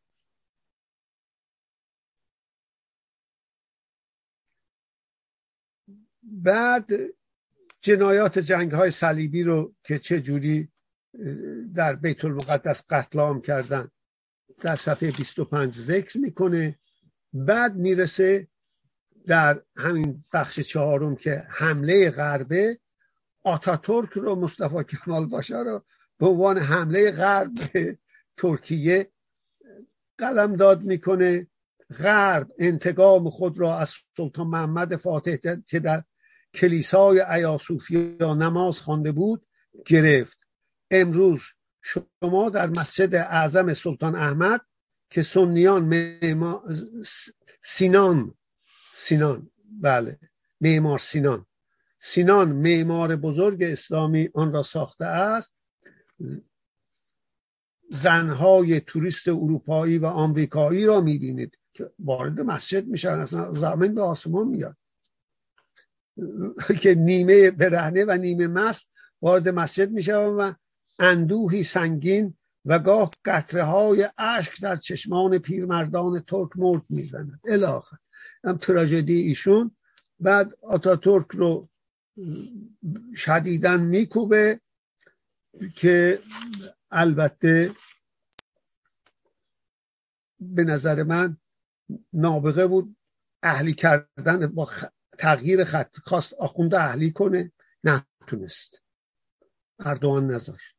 بعد جنایات جنگ‌های صلیبی رو که چه جوری در بیت المقدس قتل عام کردن در صفحه 25 ذکر میکنه. بعد میرسه در همین بخش چهارم که حمله غربه، آتاتورک رو، مصطفی کمال پاشا رو به عنوان حمله غرب به ترکیه قلمداد میکنه. غرب انتقام خود را از سلطان محمد فاتح که در کلیسای ایاصوفیا نماز خوانده بود گرفت. امروز شما در مسجد اعظم سلطان احمد که سنیان سینان بله معمار سینان معمار بزرگ اسلامی آن را ساخته است، زنهای توریست اروپایی و آمریکایی را میبینید که وارد مسجد میشن، اصلا زمین به آسمان میاد، که نیمه برهنه و نیمه مست وارد مسجد میشن و اندوهی سنگین و گاه قطره های اشک در چشمان پیرمردان ترک مرد میزنند الی آخر. هم تراژدی ایشون. بعد آتاتورک رو شدیداً میکوبه که البته به نظر من نابغه بود اهلی کردن، با تغییر خط خواست آخونده اهلی کنه، نتونست، اردوغان نذاشت.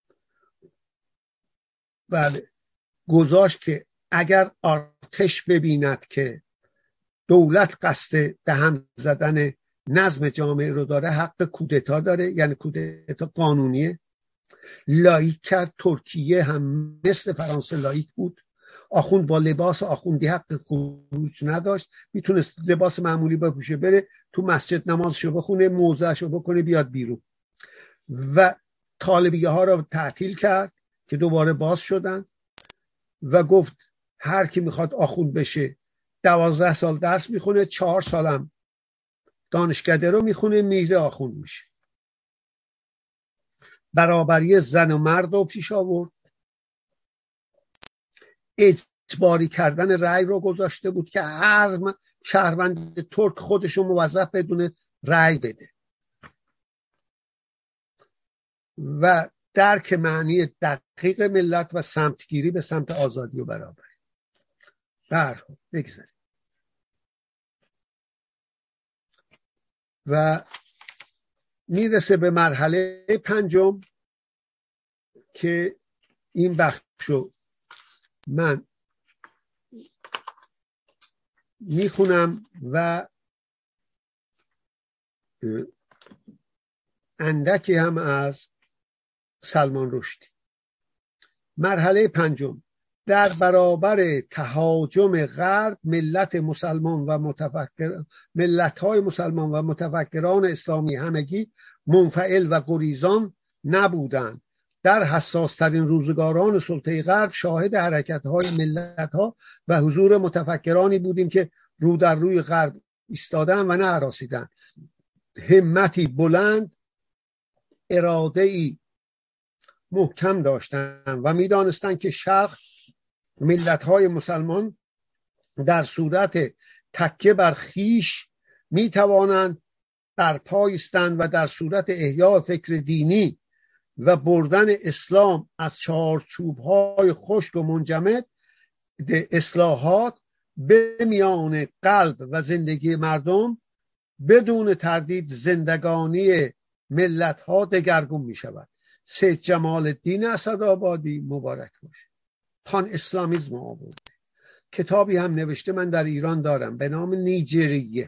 بله، گذاشت که اگر ارتش ببیند که دولت قصد به هم زدن نظم جامعه رو داره، حق کودتا داره، یعنی کودتا قانونیه. لایک کرد. ترکیه هم مثل فرانسه لایک بود. آخوند با لباس آخوندی حق خروج نداشت، میتونست لباس معمولی بپوشه بره تو مسجد نمازشو بخونه، موزهشو بکنه، بیاد بیرون. و طالبیه ها را تعطیل کرد که دوباره باز شدن و گفت هر کی میخواد آخوند بشه 12 سال درس میخونه، 4 سالم دانشکده رو میخونه، میره آخوند میشه. برابری زن و مرد رو پیش آورد. اجباری کردن رأی رو گذاشته بود که هر شهروند ترک خودشو موظف بدون رأی بده و درک معنی دقیق ملت و سمتگیری به سمت آزادی و برابری. برحال بگذاریم. و میرسه به مرحله پنجم که این بخشو من میخونم و اندکی هم از سلمان رشدی. مرحله پنجم: در برابر تهاجم غرب ملت‌های مسلمان و متفکران اسلامی همگی منفعل و گریزان نبودند. در حساسترین روزگاران سلطه غرب شاهد حرکت‌های ملت‌ها و حضور متفکرانی بودیم که رو در روی غرب ایستادند و نه هراسیدند. همتی بلند، اراده‌ای محکم داشتند و می‌دانستند که شرق ملت‌های مسلمان در صورت تکیه بر خویش می توانند بر پای ایستند و در صورت احیاء فکر دینی و بردن اسلام از چارچوب‌های خشک و منجمد اصلاحات به میان قلب و زندگی مردم، بدون تردید زندگانی ملت‌ها دگرگون می شود. سید جمال الدین اسدآبادی مبارک باشه. پان اسلامیسم آورده. کتابی هم نوشته، من در ایران دارم، به نام نیجریه.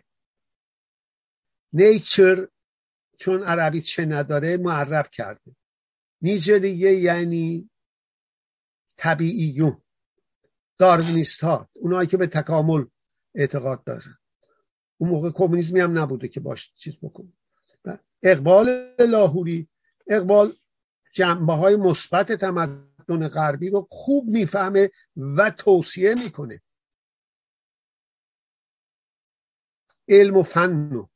نیچر چون عربی چه نداره معرب کرده. نیجریه یعنی طبیعیون، داروینیست ها، اونایی که به تکامل اعتقاد دارن. اون موقع کمونیسمی هم نبوده که باش چیز بکنه. اقبال لاهوری، اقبال جنبه های مثبت تمدن غربی رو خوب میفهمه و توصیه میکنه. علم و فن.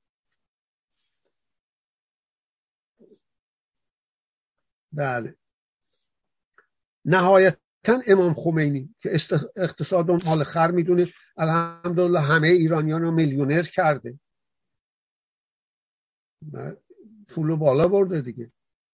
بله. نهایتا امام خمینی که اقتصاد اون مال خر میدونه، الحمدلله همه ایرانیان رو میلیونر کرده، پولو بالا برده دیگه.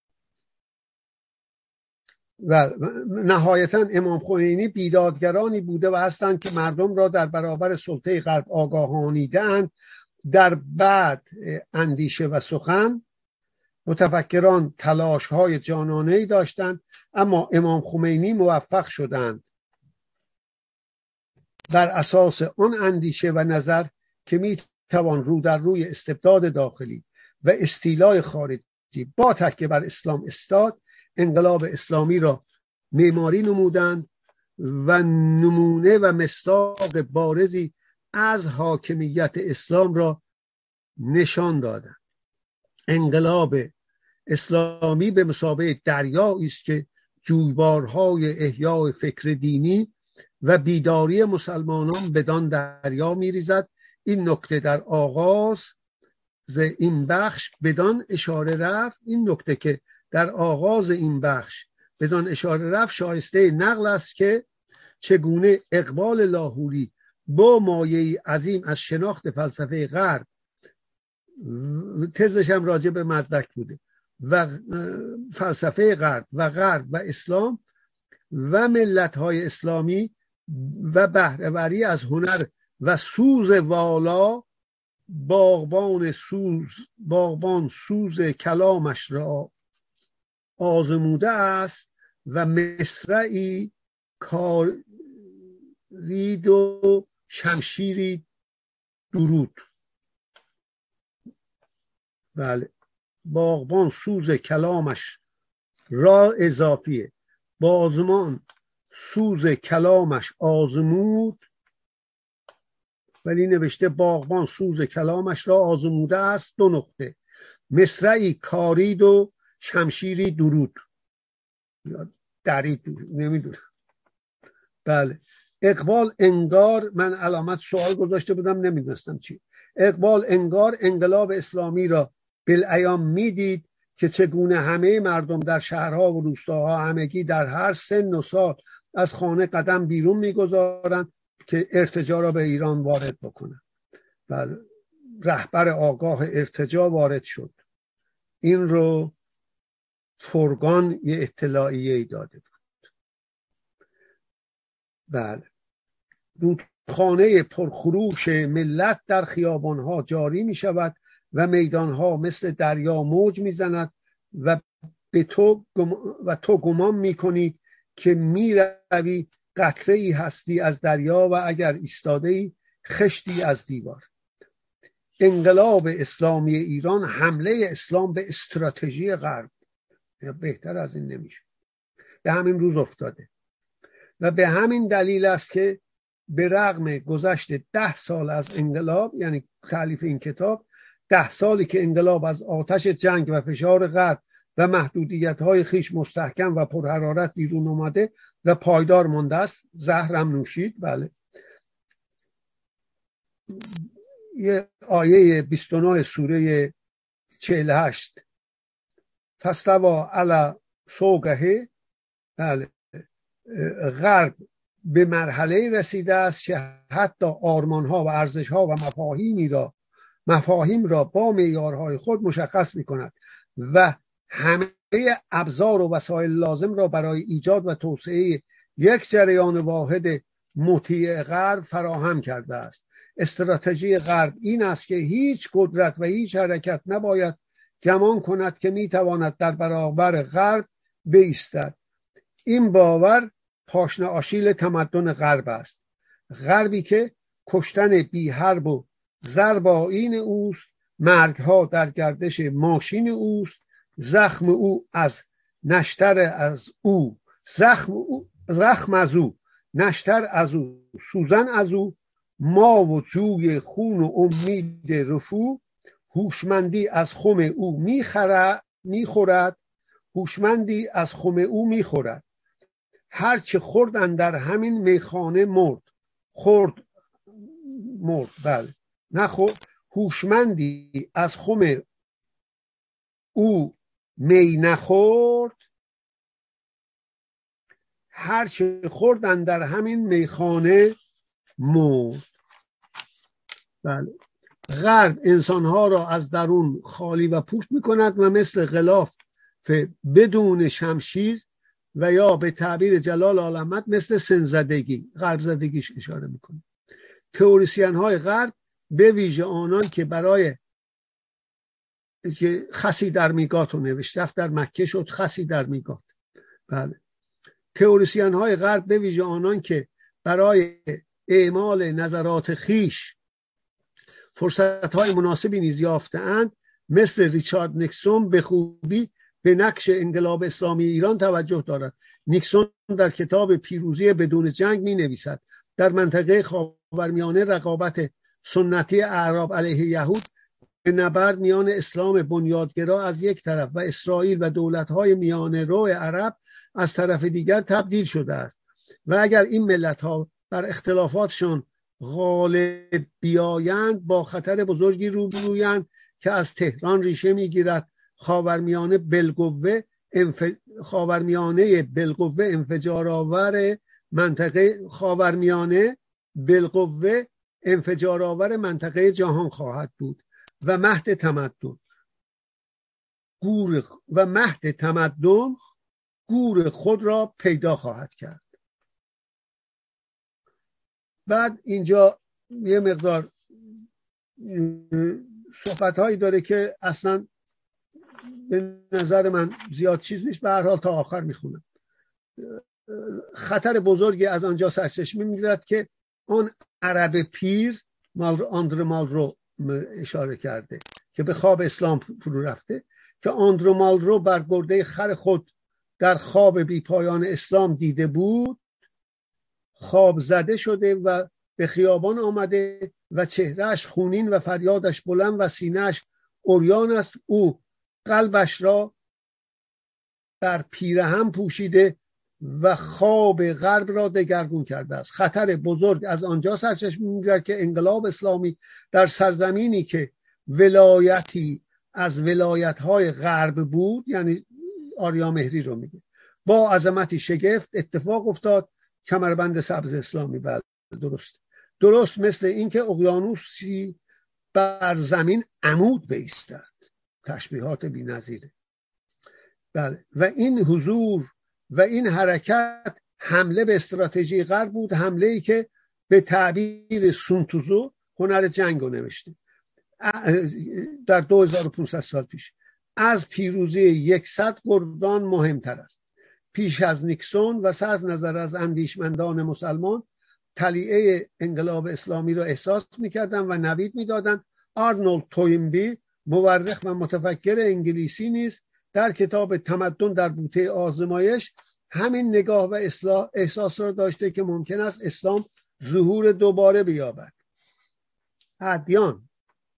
و نهایتا امام خمینی بیدادگرانی بوده و هستند که مردم را در برابر سلطه غرب آگاهانیدند. در بعد اندیشه و سخن متفکران تلاش های جانانه‌ای داشتند، اما امام خمینی موفق شدند بر اساس آن اندیشه و نظر که می توان رو در روی استبداد داخلی و استیلای خارجی با تکیه بر اسلام استاد، انقلاب اسلامی را معماری نمودند و نمونه و مصداق بارزی از حاکمیت اسلام را نشان دادند. انقلاب اسلامی به مثابه دریایی است که جویبارهای احیای فکر دینی و بیداری مسلمانان بدان دریا می‌ریزد. این نکته در آغاز این بخش بدان اشاره رفت، این نکته که در آغاز این بخش بدان اشاره رفت شایسته نقل است که چگونه اقبال لاهوری با مایه‌ای عظیم از شناخت فلسفه غرب، تزش هم راجع به مزدک بوده، و فلسفه غرب و اسلام و ملت‌های اسلامی و بهره‌وری از هنر و سوز والا، باغبان سوز کلامش را آزموده است و مصرعی کارید و شمشیری درود. بله، باغبان سوز کلامش را اضافیه، بازمان سوز کلامش آزمود، ولی نوشته باغبان سوز کلامش را آزموده است. دو نقطه، مصرعی کارید و شمشیری درود، درید، نمیدونم. بله. اقبال انگار، من علامت سوال گذاشته بودم نمیدونستم چی. اقبال انگار انقلاب اسلامی را بالعیان میدید که چگونه همه مردم در شهرها و روستاها همگی در هر سن و سال از خانه قدم بیرون میگذارند که ارتجاع را به ایران وارد بکنند. بله. رهبر آگاه ارتجاع وارد شد. این رو فرگان یه اطلاعیه‌ای داده بود. بله. رودخانه پرخروش ملت در خیابانها جاری می شود و میدانها مثل دریا موج می زند و تو گمان می کنی که می روی قطره‌ای هستی از دریا و اگر ایستاده‌ای خشتی از دیوار. انقلاب اسلامی ایران حمله اسلام به استراتژی غرب، بهتر از این نمیشه، به همین روز افتاده و به همین دلیل است که به رغم گذشت 10 سال از انقلاب، یعنی تألیف این کتاب، 10 سالی که انقلاب از آتش جنگ و فشار غرب و محدودیت‌های خیش مستحکم و پرحرارت بیرون اومده و پایدار مانده است. زهرم نوشید. بله. یه آیه 29 سوره 48 فاستوی علی سوقه، بله، غرب به مرحله رسیده است که حتی آرمانها و ارزشها و مفاهیم را با معیارهای خود مشخص می کند و همه ابزار و وسایل لازم را برای ایجاد و توسعه یک جریان واحد مطیع غرب فراهم کرده است. استراتژی غرب این است که هیچ قدرت و هیچ حرکت نباید گمان کند که می تواند در برابر غرب بایستد. این باور پاشنه آشیل تمدن غرب است. غربی که کشتن بی حرب و ضرب آیین اوست، مرگها در گردش ماشین اوست، زخم از او نشتر از او سوزن از او، ما و جوی خون و امید رفو، هوشمندی از خم او میخورد، هوشمندی از خم او میخورد. هرچه خوردن در همین میخانه مرد بله هوشمندی از خم او می نخورد، هرچه خوردن در همین میخانه مرد. بله. غرب انسانها را از درون خالی و پوک می کند و مثل غلاف بدون شمشیر و یا به تعبیر جلال عالمت مثل سنزدگی، غرب زدگیش اشاره می کند. تئوریسین های غرب به ویژه آنان که برای خسی در میگات رو نوشت، در مکه شد خسی در میگات. بله. تئوریسین های غرب به ویژه آنان که برای اعمال نظرات خیش فرصت های مناسبی نیز یافته‌اند، مثل ریچارد نیکسون به خوبی به نقش انقلاب اسلامی ایران توجه دارد. نیکسون در کتاب پیروزی بدون جنگ می نویسد در منطقه خاورمیانه رقابت سنتی اعراب علیه یهود به نبرد میان اسلام بنیادگرا از یک طرف و اسرائیل و دولت‌های میانه رو عرب از طرف دیگر تبدیل شده است و اگر این ملت‌ها بر اختلافاتشون غالب بیایند با خطر بزرگی روبرویند که از تهران ریشه میگیرد. خاورمیانه بالقوه انفجارآور منطقه جهان خواهد بود و مهد تمدن گور خود را پیدا خواهد کرد. بعد اینجا یه مقدار صحبت‌هایی داره که اصلا به نظر من زیاد چیز نیست، به هر حال تا آخر میخونم. خطر بزرگی از آنجا سرچشمه میگیرد که آن عرب پیر آندره مالرو اشاره کرده که به خواب اسلام فرو رفته، که آندره مالرو بر گرده خر خود در خواب بی پایان اسلام دیده بود، خواب زده شده و به خیابان آمده و چهرهش خونین و فریادش بلند و سینه‌اش عریان است. او قلبش را بر پیرهن پوشیده و خواب غرب را دگرگون کرده است. خطر بزرگ از آنجا سرچشمه می‌گیرد که انقلاب اسلامی در سرزمینی که ولایتی از ولایت‌های غرب بود، یعنی آریا مهری رو میگه، با عظمتی شگفت اتفاق افتاد. کمربند سبز اسلامی. بله درست مثل اینکه اقیانوسی بر زمین عمود بایستد. تشبیهات بی‌نظیره. بله. و این حضور و این حرکت حمله به استراتژی غرب بود، حمله‌ای که به تعبیر سونتوزو هنر جنگ رو نوشته در 2500 سال پیش. از پیروزی 100 گردان مهمتر است. پیش از نیکسون و صرف نظر از اندیشمندان مسلمان طلیعه انقلاب اسلامی را احساس می‌کردند و نوید می‌دادند. آرنولد توینبی مورخ و متفکر انگلیسی نیز در کتاب تمدن در بوته آزمایش همین نگاه و احساس را داشته که ممکن است اسلام ظهور دوباره بیابد. ادیان.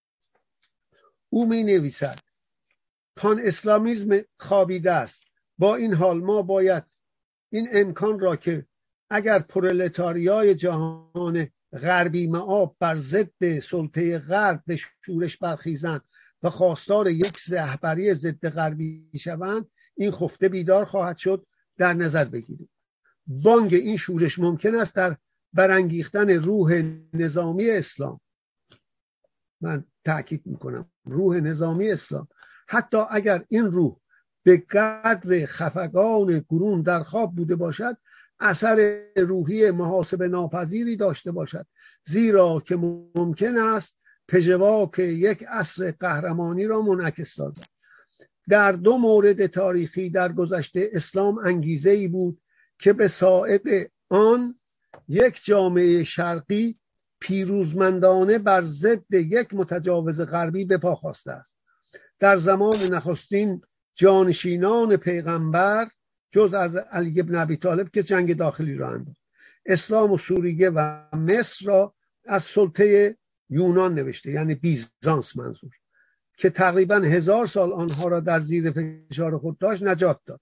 او می نویسد پان اسلامیزم خوابیده است. با این حال ما باید این امکان را که اگر پرولتاریای جهان غربی معاب بر ضد سلطه غرب به شورش برخیزند و خواستار یک رهبری ضد غربی شوند، این خفته بیدار خواهد شد، در نظر بگیرید. بانگ این شورش ممکن است در برانگیختن روح نظامی اسلام. من تأکید میکنم روح نظامی اسلام، حتی اگر این روح به قدر خفقان قرون در خواب بوده باشد، اثر روحی محاسبه ناپذیری داشته باشد، زیرا که ممکن است پژواک یک عصر قهرمانی را منعکس سازد. در دو مورد تاریخی در گذشته اسلام انگیزه‌ای بود که به ساعد آن یک جامعه شرقی پیروزمندانه بر ضد یک متجاوز غربی به پا خواسته است. در زمان نخستین جانشینان پیغمبر جز از علی بن ابی طالب که جنگ داخلی را انداخت، اسلام و سوریه و مصر را از سلطه یونان نوشته، یعنی بیزانس منظور، که تقریبا 1000 سال آنها را در زیر فشار خود داشت، نجات داد.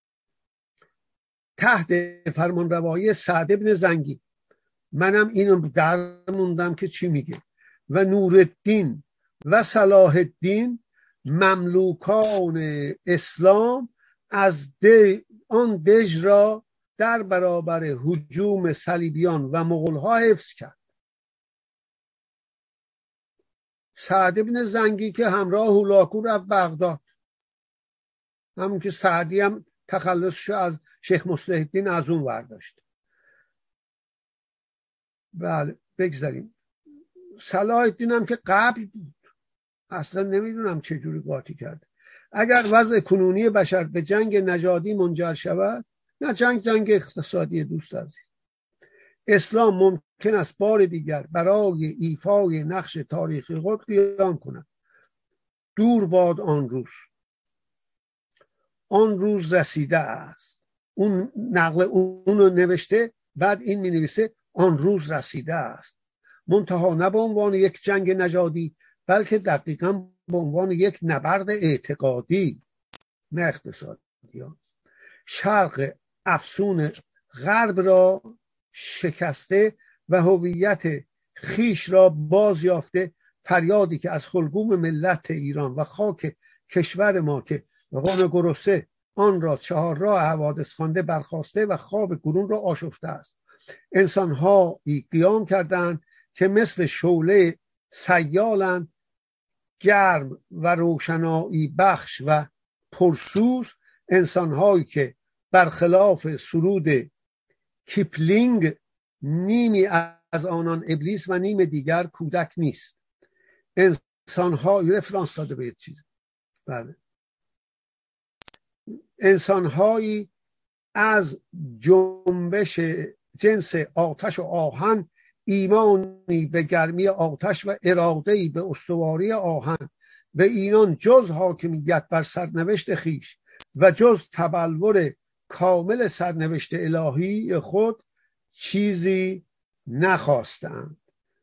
تحت فرمانروایی سعد بن زنگی، منم اینو در موندم که چی میگه، و نورالدین و صلاح الدین، مملوکان اسلام از آن دژ را در برابر هجوم صلیبیان و مغول‌ها حفظ کرد. سعد بن زنگی که همراه هولاکو رفت بغداد، همون که سعدی هم تخلصش از شیخ مصلح الدین از اون برداشت. بله بگذاریم. صلاح الدین هم که قبل بود، اصلا نمیدونم چجوری قاطی کرد. اگر وضع کنونی بشر به جنگ نژادی منجر شود، نه جنگ اقتصادی دوست عزیز، اسلام ممکن است بار دیگر برای ایفای نقش تاریخی خود قیام کند. دور باد آن روز. آن روز رسیده است. اون نقل اونو نوشته، بعد این می نویسه آن روز رسیده است، منتها نه به عنوان یک جنگ نژادی، بلکه دقیقاً به عنوان یک نبرد اعتقادی نه اقتصادی. شرق افسون غرب را شکسته و هویت خیش را باز یافته، فریادی که از حلقوم ملت ایران و خاک کشور ما که قوم گرسنه آن را 4 راه حوادث خوانده برخاسته و خواب قرون را آشفته است. انسان‌ها قیام کردند که مثل شعله سیالند، گرم و روشنایی بخش و پرسوز، انسان‌هایی که برخلاف سرود کیپلینگ نیمی از آنان ابلیس و نیم دیگر کودک نیست. انسان‌ها رفرانس داده به چیز. بله. انسان‌هایی از جنبش جنس آتش و آهن، ایمانی به گرمی آتش و اراده‌ای به استواری آهن، و اینان جز حاکمیت بر سرنوشت خیش و جز تبلور کامل سرنوشت الهی خود چیزی نخواستند.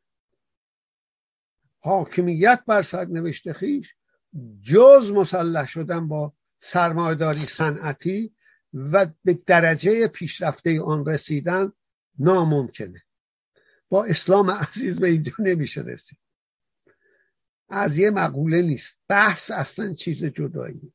حاکمیت بر سرنوشت خیش جز مسلح شدن با سرمایه‌داری صنعتی و به درجه پیشرفته آن رسیدن ناممکنه. با اسلام عزیز به اینجا نمیشه رسید. از یه مقوله نیست، بحث اصلا چیز جدایی.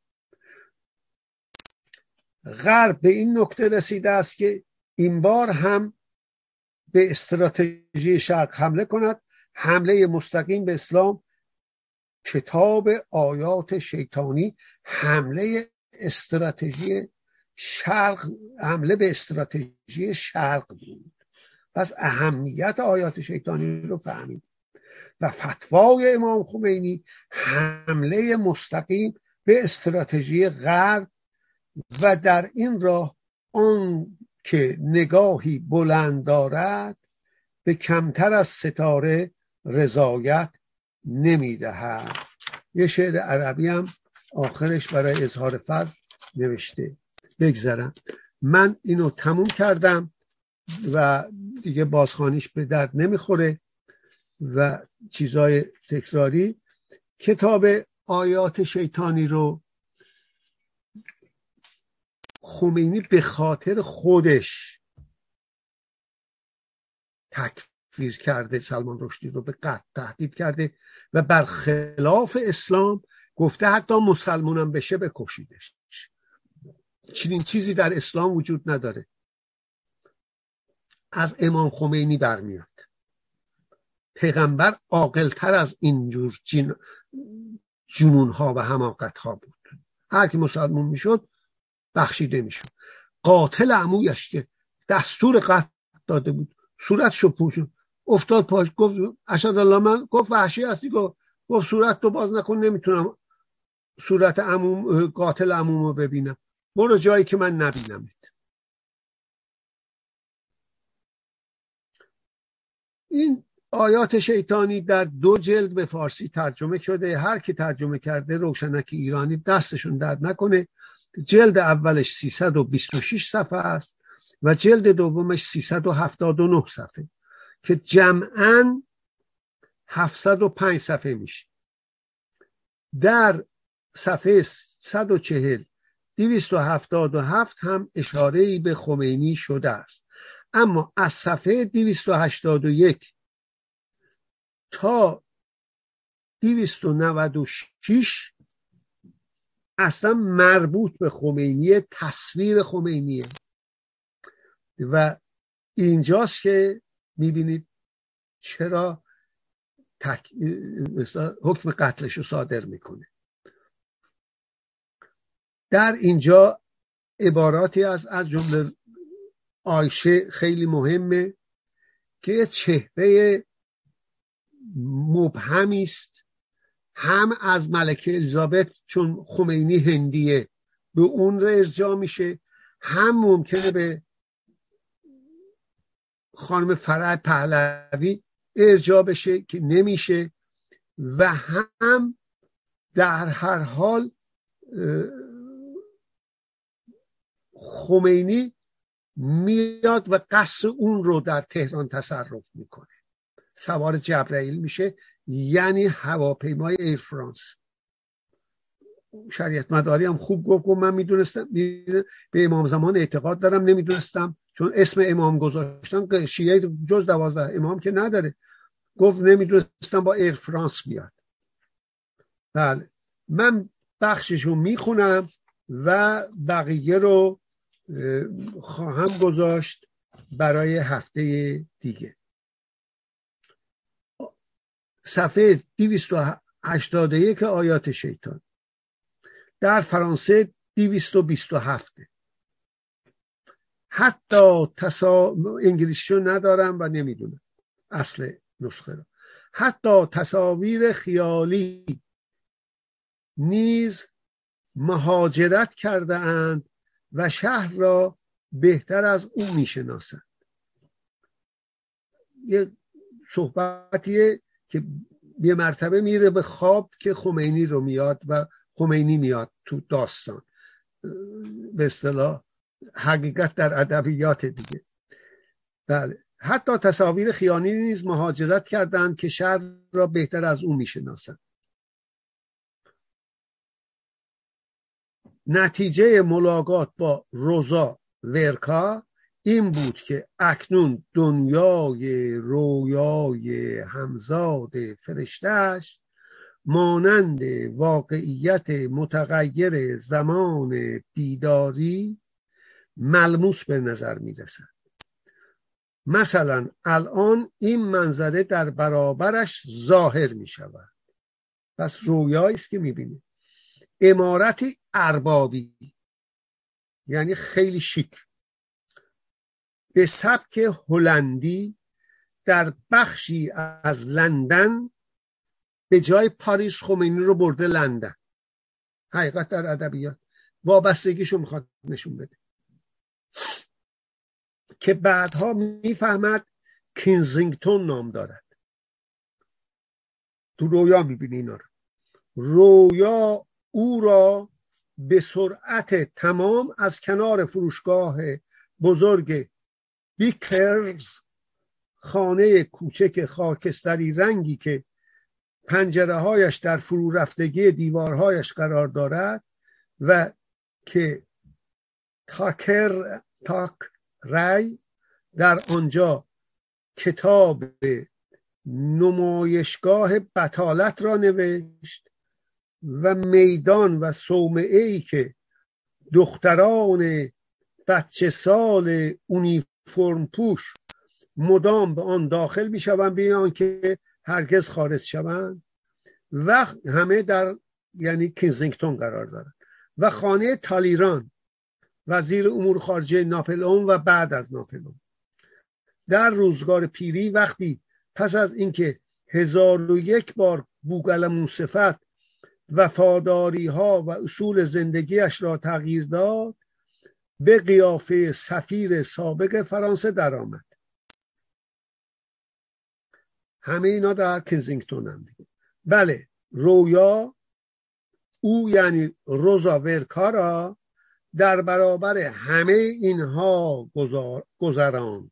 غرب به این نکته رسیده است که این بار هم به استراتژی شرق حمله کند. حمله مستقیم به اسلام، کتاب آیات شیطانی، حمله استراتژی شرق، حمله به استراتژی شرق بود. پس اهمیت آیات شیطانی رو فهمید و فتوای امام خمینی حمله مستقیم به استراتژی غرب و در این راه آن که نگاهی بلند دارد به کمتر از ستاره رضایت نمیدهد. یه شعر عربی هم آخرش برای اظهار فضل نوشته. بگذارم من اینو تموم کردم و دیگه بازخوانیش به درد نمیخوره و چیزای تکراری. کتاب آیات شیطانی رو خمینی به خاطر خودش تکفیر کرده، سلمان رشدی رو به قتل تهدید کرده و برخلاف اسلام گفته حتی مسلمانم بشه بکشیدش. چنین چیزی در اسلام وجود نداره. از امام خمینی برمیاد. پیغمبر عاقل‌تر از اینجور جنون‌ها و حماقت‌ها بود. هر کی مسلمان میشد بخشیده میشد. قاتل عمویش که دستور قتل داده بود صورتشو پوشون افتاد پاش، گفت اشهد الله من، گفت وحشی هستی، گفت صورت تو باز نکن، نمیتونم صورت قاتل عمومو ببینم، برو جایی که من نبینمت. این آیات شیطانی در 2 جلد به فارسی ترجمه شده. هر کی ترجمه کرده روشنک ایرانی دستشون درد نکنه. جلد اولش 326 صفحه است و جلد دومش 379 صفحه که جمعاً 705 صفحه میشه. در صفحه 140 277 هم اشاره‌ای به خمینی شده است، اما از صفحه 281 تا 296 اصلا مربوط به خمینی، تصویر خمینیه و اینجاست که میبینید چرا حکم قتلش رو صادر میکنه. در اینجا عباراتی از جمله عایشه خیلی مهمه که چهره مبهمی است، هم از ملکه الیزابت چون خمینی هندیه به اون ارجاع میشه، هم ممکنه به خانم فرح پهلوی ارجاع بشه که نمیشه، و هم در هر حال خمینی میاد و قصر اون رو در تهران تصرف میکنه، سوار جبرائیل میشه، یعنی هواپیمای ایر فرانس. شریعت مداری هم خوب گفت من میدونستم، به امام زمان اعتقاد دارم، نمیدونستم چون اسم امام گذاشتن، شیعه جز 12 امام که نداره، گفت نمیدونستم با ایر فرانس بیاد. بله من بخششو میخونم و بقیه رو خواهم گذاشت برای هفته دیگه. صفحه 281 آیات شیطان در فرانسه 227. حتی انگلیسیشو ندارم و نمیدونم اصل نسخه رو. حتی تصاویر خیالی نیز مهاجرت کرده اند و شهر را بهتر از او میشناسند. یه صحبتیه که یه مرتبه میره به خواب که خمینی رو میاد و خمینی میاد تو داستان، به اصطلاح حقیقت در ادبیات دیگه. بله حتی تصاویر خیالی نیز مهاجرت کردند که شهر را بهتر از او میشناسند. نتیجه ملاقات با روزا ورکا این بود که اکنون دنیای رویای همزاد فرشته‌اش مانند واقعیت متغیر زمان بیداری ملموس به نظر می رسد. مثلا الان این منظره در برابرش ظاهر می شود. پس رویایی است که می بینید. عمارتی اربابی، یعنی خیلی شیک، به سبک هلندی در بخشی از لندن، به جای پاریس خمینی رو برده لندن. حقیقت در ادبیات وابستگیشو میخواد نشون بده که بعدها میفهمد کینزینگتون نام دارد. تو رویا میبینی اینا رو. رویا او را به سرعت تمام از کنار فروشگاه بزرگ بیکرز، خانه کوچک خاکستری رنگی که پنجره هایش در فرو رفتگی دیوارهایش قرار دارد و که تاک رای در آنجا کتاب نمایشگاه بطالت را نوشت و میدان و صومعه‌ای که دختران بچه سال اونیفرم پوش مدام به آن داخل میشوند بیان که هرگز خارج شوند و همه در یعنی کینزینگتون قرار دارند و خانه تالیران وزیر امور خارجه ناپلئون و بعد از ناپلئون در روزگار پیری وقتی پس از اینکه 1001 بار بوقلمون صفت وفاداری ها و اصول زندگیش را تغییر داد به قیافه سفیر سابق فرانسه درآمد. همه اینا در کنزینگتون هم دیگه. بله، رویا او یعنی روزا ورکارا در برابر همه اینها گذراند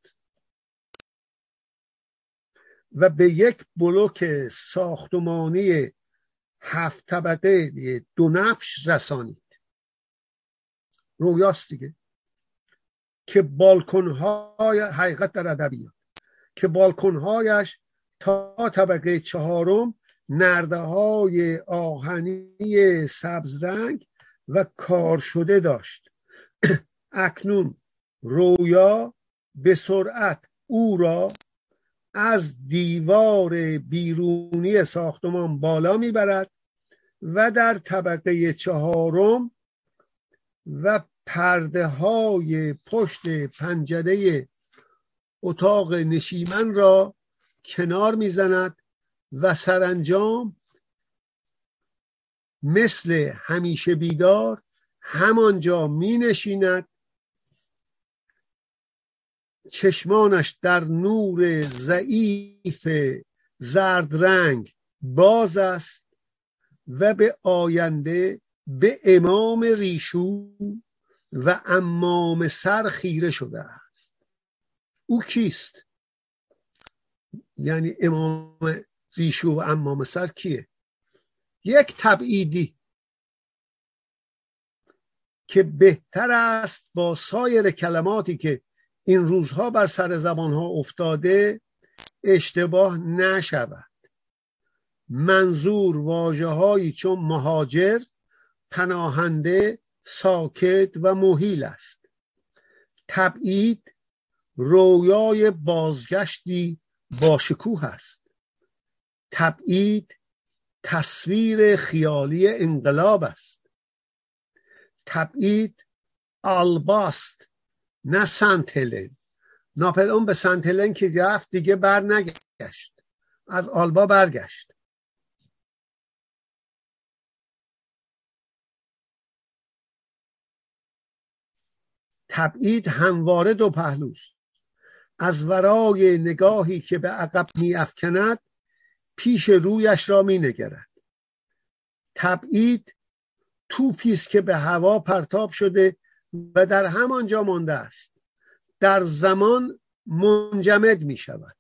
و به یک بلوک ساختمانی 7 طبقه 2 نفش رسانید. رویاست دیگه که بالکن‌های حقیقت در ادبیات که بالکن‌هایش تا طبقه 4 نرده‌های آهنی سبز رنگ و کار شده داشت. اکنون رویا به سرعت او را از دیوار بیرونی ساختمان بالا میبرد و در طبقه 4 و پرده های پشت پنجره اتاق نشیمن را کنار میزند و سرانجام مثل همیشه بیدار همانجا می نشیند. چشمانش در نور ضعیف زرد رنگ باز است و به آینده، به امام ریشو و امام سر خیره شده است. او کیست؟ یعنی امام ریشو و امام سر کیه؟ یک تبعیدی که بهتر است با سایر کلماتی که این روزها بر سر زبانها افتاده اشتباه نشود. منظور واژه‌هایی چون مهاجر، پناهنده، ساکت و مهیل است. تبعید رویای بازگشتی با شکوه است. تبعید تصویر خیالی انقلاب است. تبعید آلباست نه سنت هلن. ناپلئون به سنت هلن که رفت دیگه بر نگشت، از آلبا برگشت. تبعید همواره 2 پهلوست. از ورای نگاهی که به عقب می افکند پیش رویش را می نگرد. تبعید توپیست که به هوا پرتاب شده و در همانجا مانده است. در زمان منجمد می شود.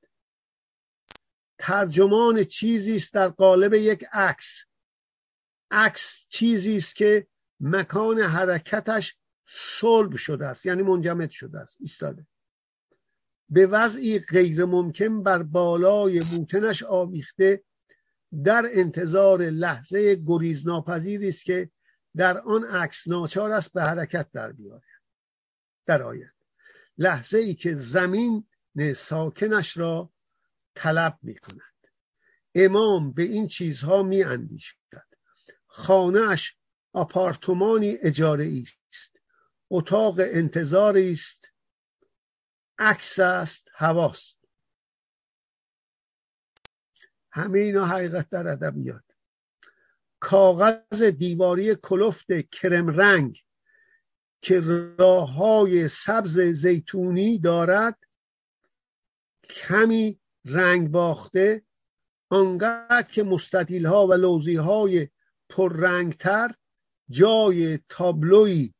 ترجمان چیزی است در قالب یک عکس. عکس چیزی است که مکان حرکتش صلب شده است، یعنی منجمد شده است، ایستاده. به وضعی غیر ممکن بر بالای موتنش آویخته در انتظار لحظه گریزناپذیری است که در آن عکس ناچار است به حرکت در آید. لحظه ای که زمین ساکنش را طلب می کند. امام به این چیزها می اندیشد. خانه‌اش آپارتمانی اجاره است. اتاق انتظاری است. عکس است، هواست. همه اینا حقیقت در ادبیات. کاغذ دیواری کلفت کرم رنگ که راه‌های سبز زیتونی دارد، کمی رنگ باخته، آنقدر که مستطیل‌ها و لوزی‌های پررنگتر جای تابلوهایی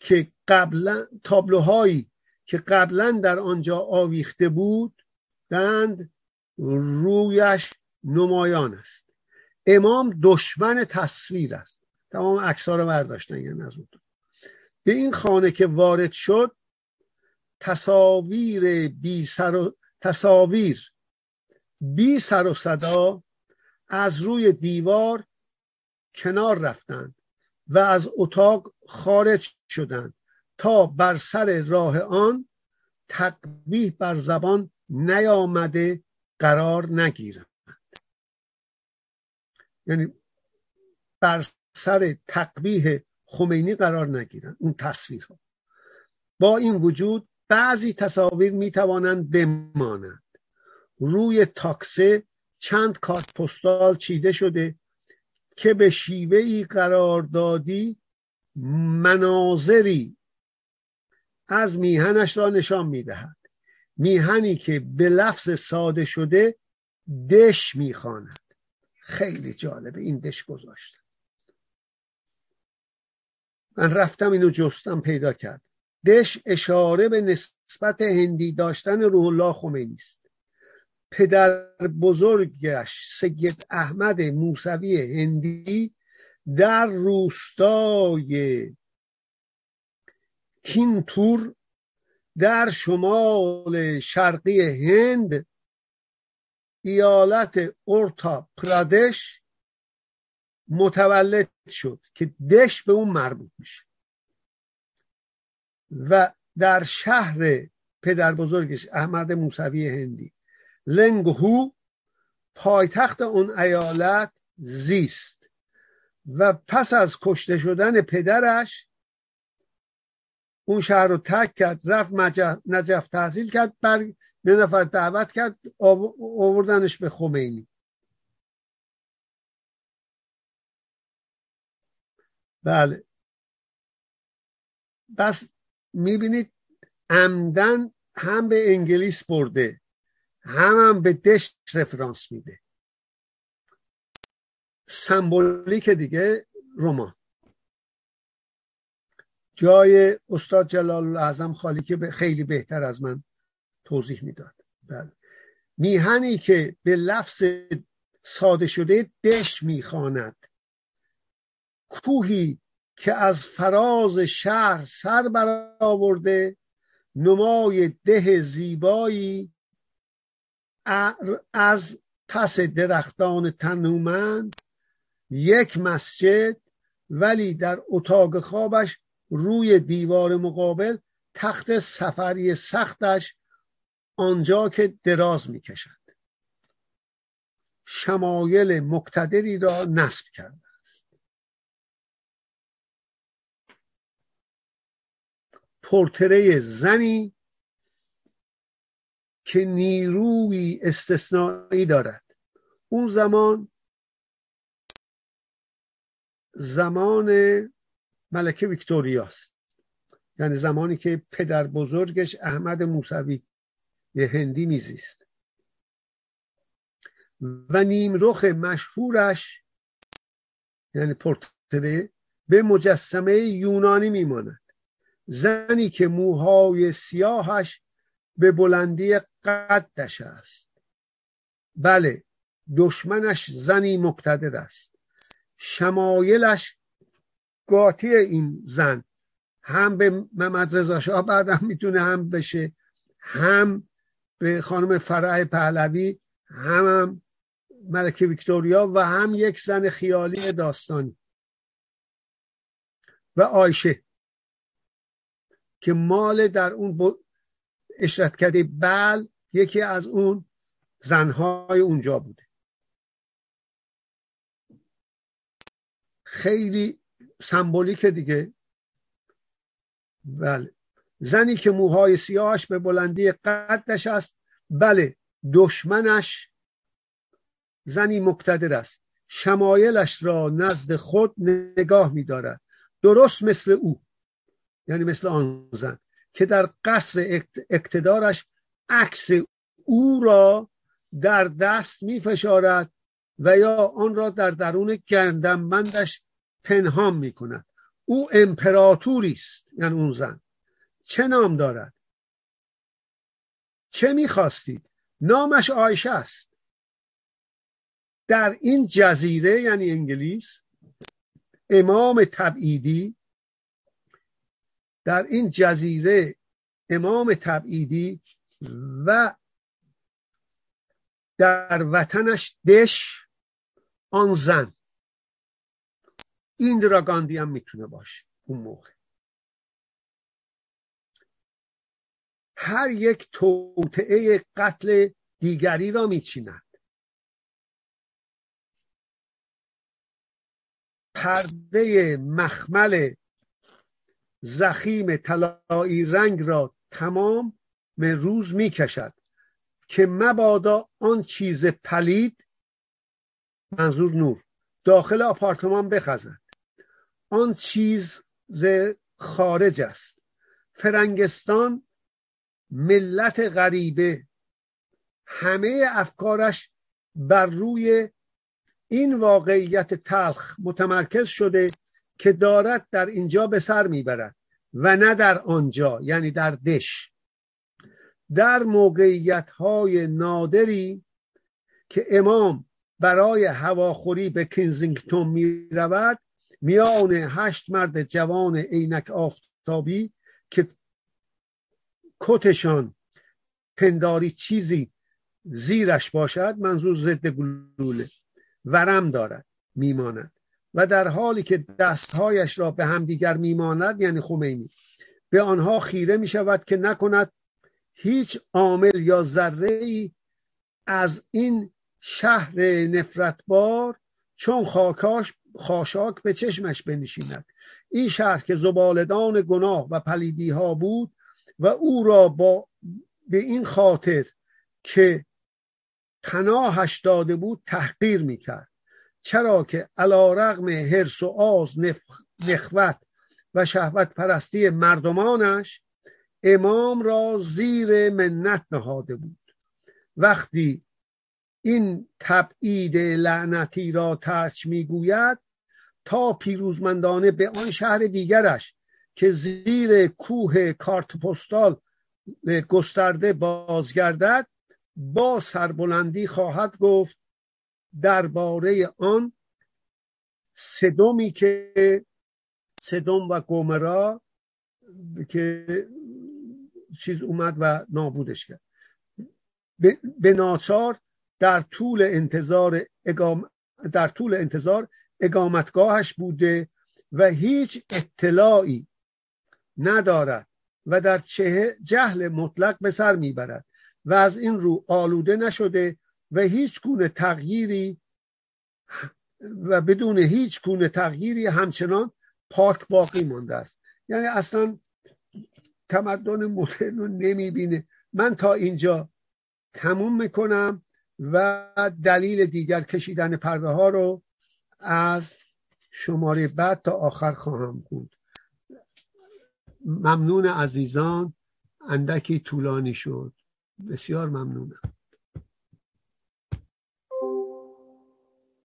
که قبلا در آنجا آویخته بودند رویش نمایان است. امام دشمن تصویر است. تمام عکس‌ها رو برداشتن یعنی از اون. به این خانه که وارد شد تصاویر بی سر و صدا از روی دیوار کنار رفتند و از اتاق خارج شدند تا بر سر راه آن تقبیح بر زبان نیامده قرار نگیرند. یعنی بر سر تقبیح خمینی قرار نگیرند اون تصویرها. با این وجود بعضی تصاویر میتوانند بمانند. روی تاکسه چند کارت پستال چیده شده که به شیوهی قراردادی مناظری از میهنش را نشان میدهد. میهنی که به لفظ ساده شده دش میخواند. خیلی جالبه این دش گذاشته. من رفتم اینو جستم پیدا کرد. دش اشاره به نسبت هندی داشتن روح الله خمینی است. پدر بزرگش سید احمد موسوی هندی در روستای کینتور در شمال شرقی هند ایالت اورتا پرادش متولد شد که دش به اون مربوط میشه و در شهر پدر بزرگش احمد موسوی هندی لنگهو پایتخت اون ایالت زیست و پس از کشته شدن پدرش اون شهر رو ترک کرد، رفت نجف تحصیل کرد، یه نفر دعوت کرد آوردنش به خمینی. بله بس میبینید عمدن هم به انگلیس برده هم به دش رفرانس میده. سمبولیک دیگه رمان. جای استاد جلال الاعظم خالی که خیلی بهتر از من توضیح میداد. بله. میهنی که به لفظ ساده شده دش میخواند. کوهی که از فراز شهر سر برآورده نمای ده زیبایی از پس درختان تنومند، یک مسجد، ولی در اتاق خوابش روی دیوار مقابل تخت سفری سختش آنجا که دراز میکشد شمایل مقتدری را نصب کرده است. پورتره زنی که نیروی استثنایی دارد. اون زمان ملکه ویکتوریاست، یعنی زمانی که پدر بزرگش احمد موسوی هندی میزیست و نیمرخ مشهورش یعنی پورتره به مجسمه یونانی میماند. زنی که موهای سیاهش به بلندی قدش است. بله، دشمنش زنی مقتدر است. شمایلش قاطی این زن هم به محمد رضا شاه بعدم میتونه هم بشه، هم به خانم فرح پهلوی، هم ملکه ویکتوریا و هم یک زن خیالی داستانی و عایشه که مال در اون اشرتکده بل یکی از اون زنهای اونجا بوده. خیلی سمبولیک دیگه. بله، زنی که موهای سیاهش به بلندی قدش است. بله، دشمنش زنی مقتدر است. شمایلش را نزد خود نگاه می دارد، درست مثل او، یعنی مثل آن زن که در قصر اقتدارش عکس او را در دست می فشارد و یا آن را در درون گردنبندش پنهان می کند. او امپراتوری است، یعنی اون زن. چه نام دارد؟ چه می خواستید؟ نامش عایشه است. در این جزیره یعنی انگلیس، امام تبعیدی در این جزیره امام تبعیدی و در وطنش دش آن زن. ایندرا گاندی هم میتونه باشه اون موقع. هر یک توطئه قتل دیگری را میچیند. پرده مخمل زخیم طلایی رنگ را تمام روز میکشد که مبادا آن چیز پلید، منظور نور، داخل آپارتمان بخزد. آن چیز خارج است. فرنگستان، ملت غریبه، همه افکارش بر روی این واقعیت تلخ متمرکز شده که دارد در اینجا به سر میبرد و نه در آنجا، یعنی در دش. در موقعیت‌های نادری که امام برای هواخوری به کینزینگتون می رود، میان 8 مرد جوان عینک آفتابی که کتشان پنداری چیزی زیرش باشد، منظور ضد گلوله، ورم دارد میماند و در حالی که دستهایش را به همدیگر میماند، یعنی خمینی، به آنها خیره می شود که نکند هیچ عامل یا ذره‌ای از این شهر نفرتبار چون خاشاک به چشمش بنشیند. این شهر که زبالدان گناه و پلیدی ها بود و او را به این خاطر که پناهش داده بود تحقیر میکرد، چرا که علیرغم حرص و آز، نخوت و شهوت پرستی مردمانش امام را زیر منت نهاده بود. وقتی این تبعید لعنتی را ترک میگوید تا پیروزمندانه به آن شهر دیگرش که زیر کوه کارت پستال گسترده بازگردد، با سربلندی خواهد گفت درباره آن سدومی که سدوم و گومرا که چیز اومد و نابودش کرد. به ناچار در طول انتظار اقامتگاهش بوده و هیچ اطلاعی ندارد و در جهل مطلق به سر میبرد و از این رو آلوده نشده و هیچ گونه تغییری و بدون هیچ گونه تغییری همچنان پاک باقی مانده است. یعنی اصلا تمدن مدرن رو نمیبینه. من تا اینجا تموم میکنم و دلیل دیگر کشیدن پرده ها رو از شماره بعد تا آخر خواهم گفت. ممنون عزیزان، اندکی طولانی شد، بسیار ممنونم.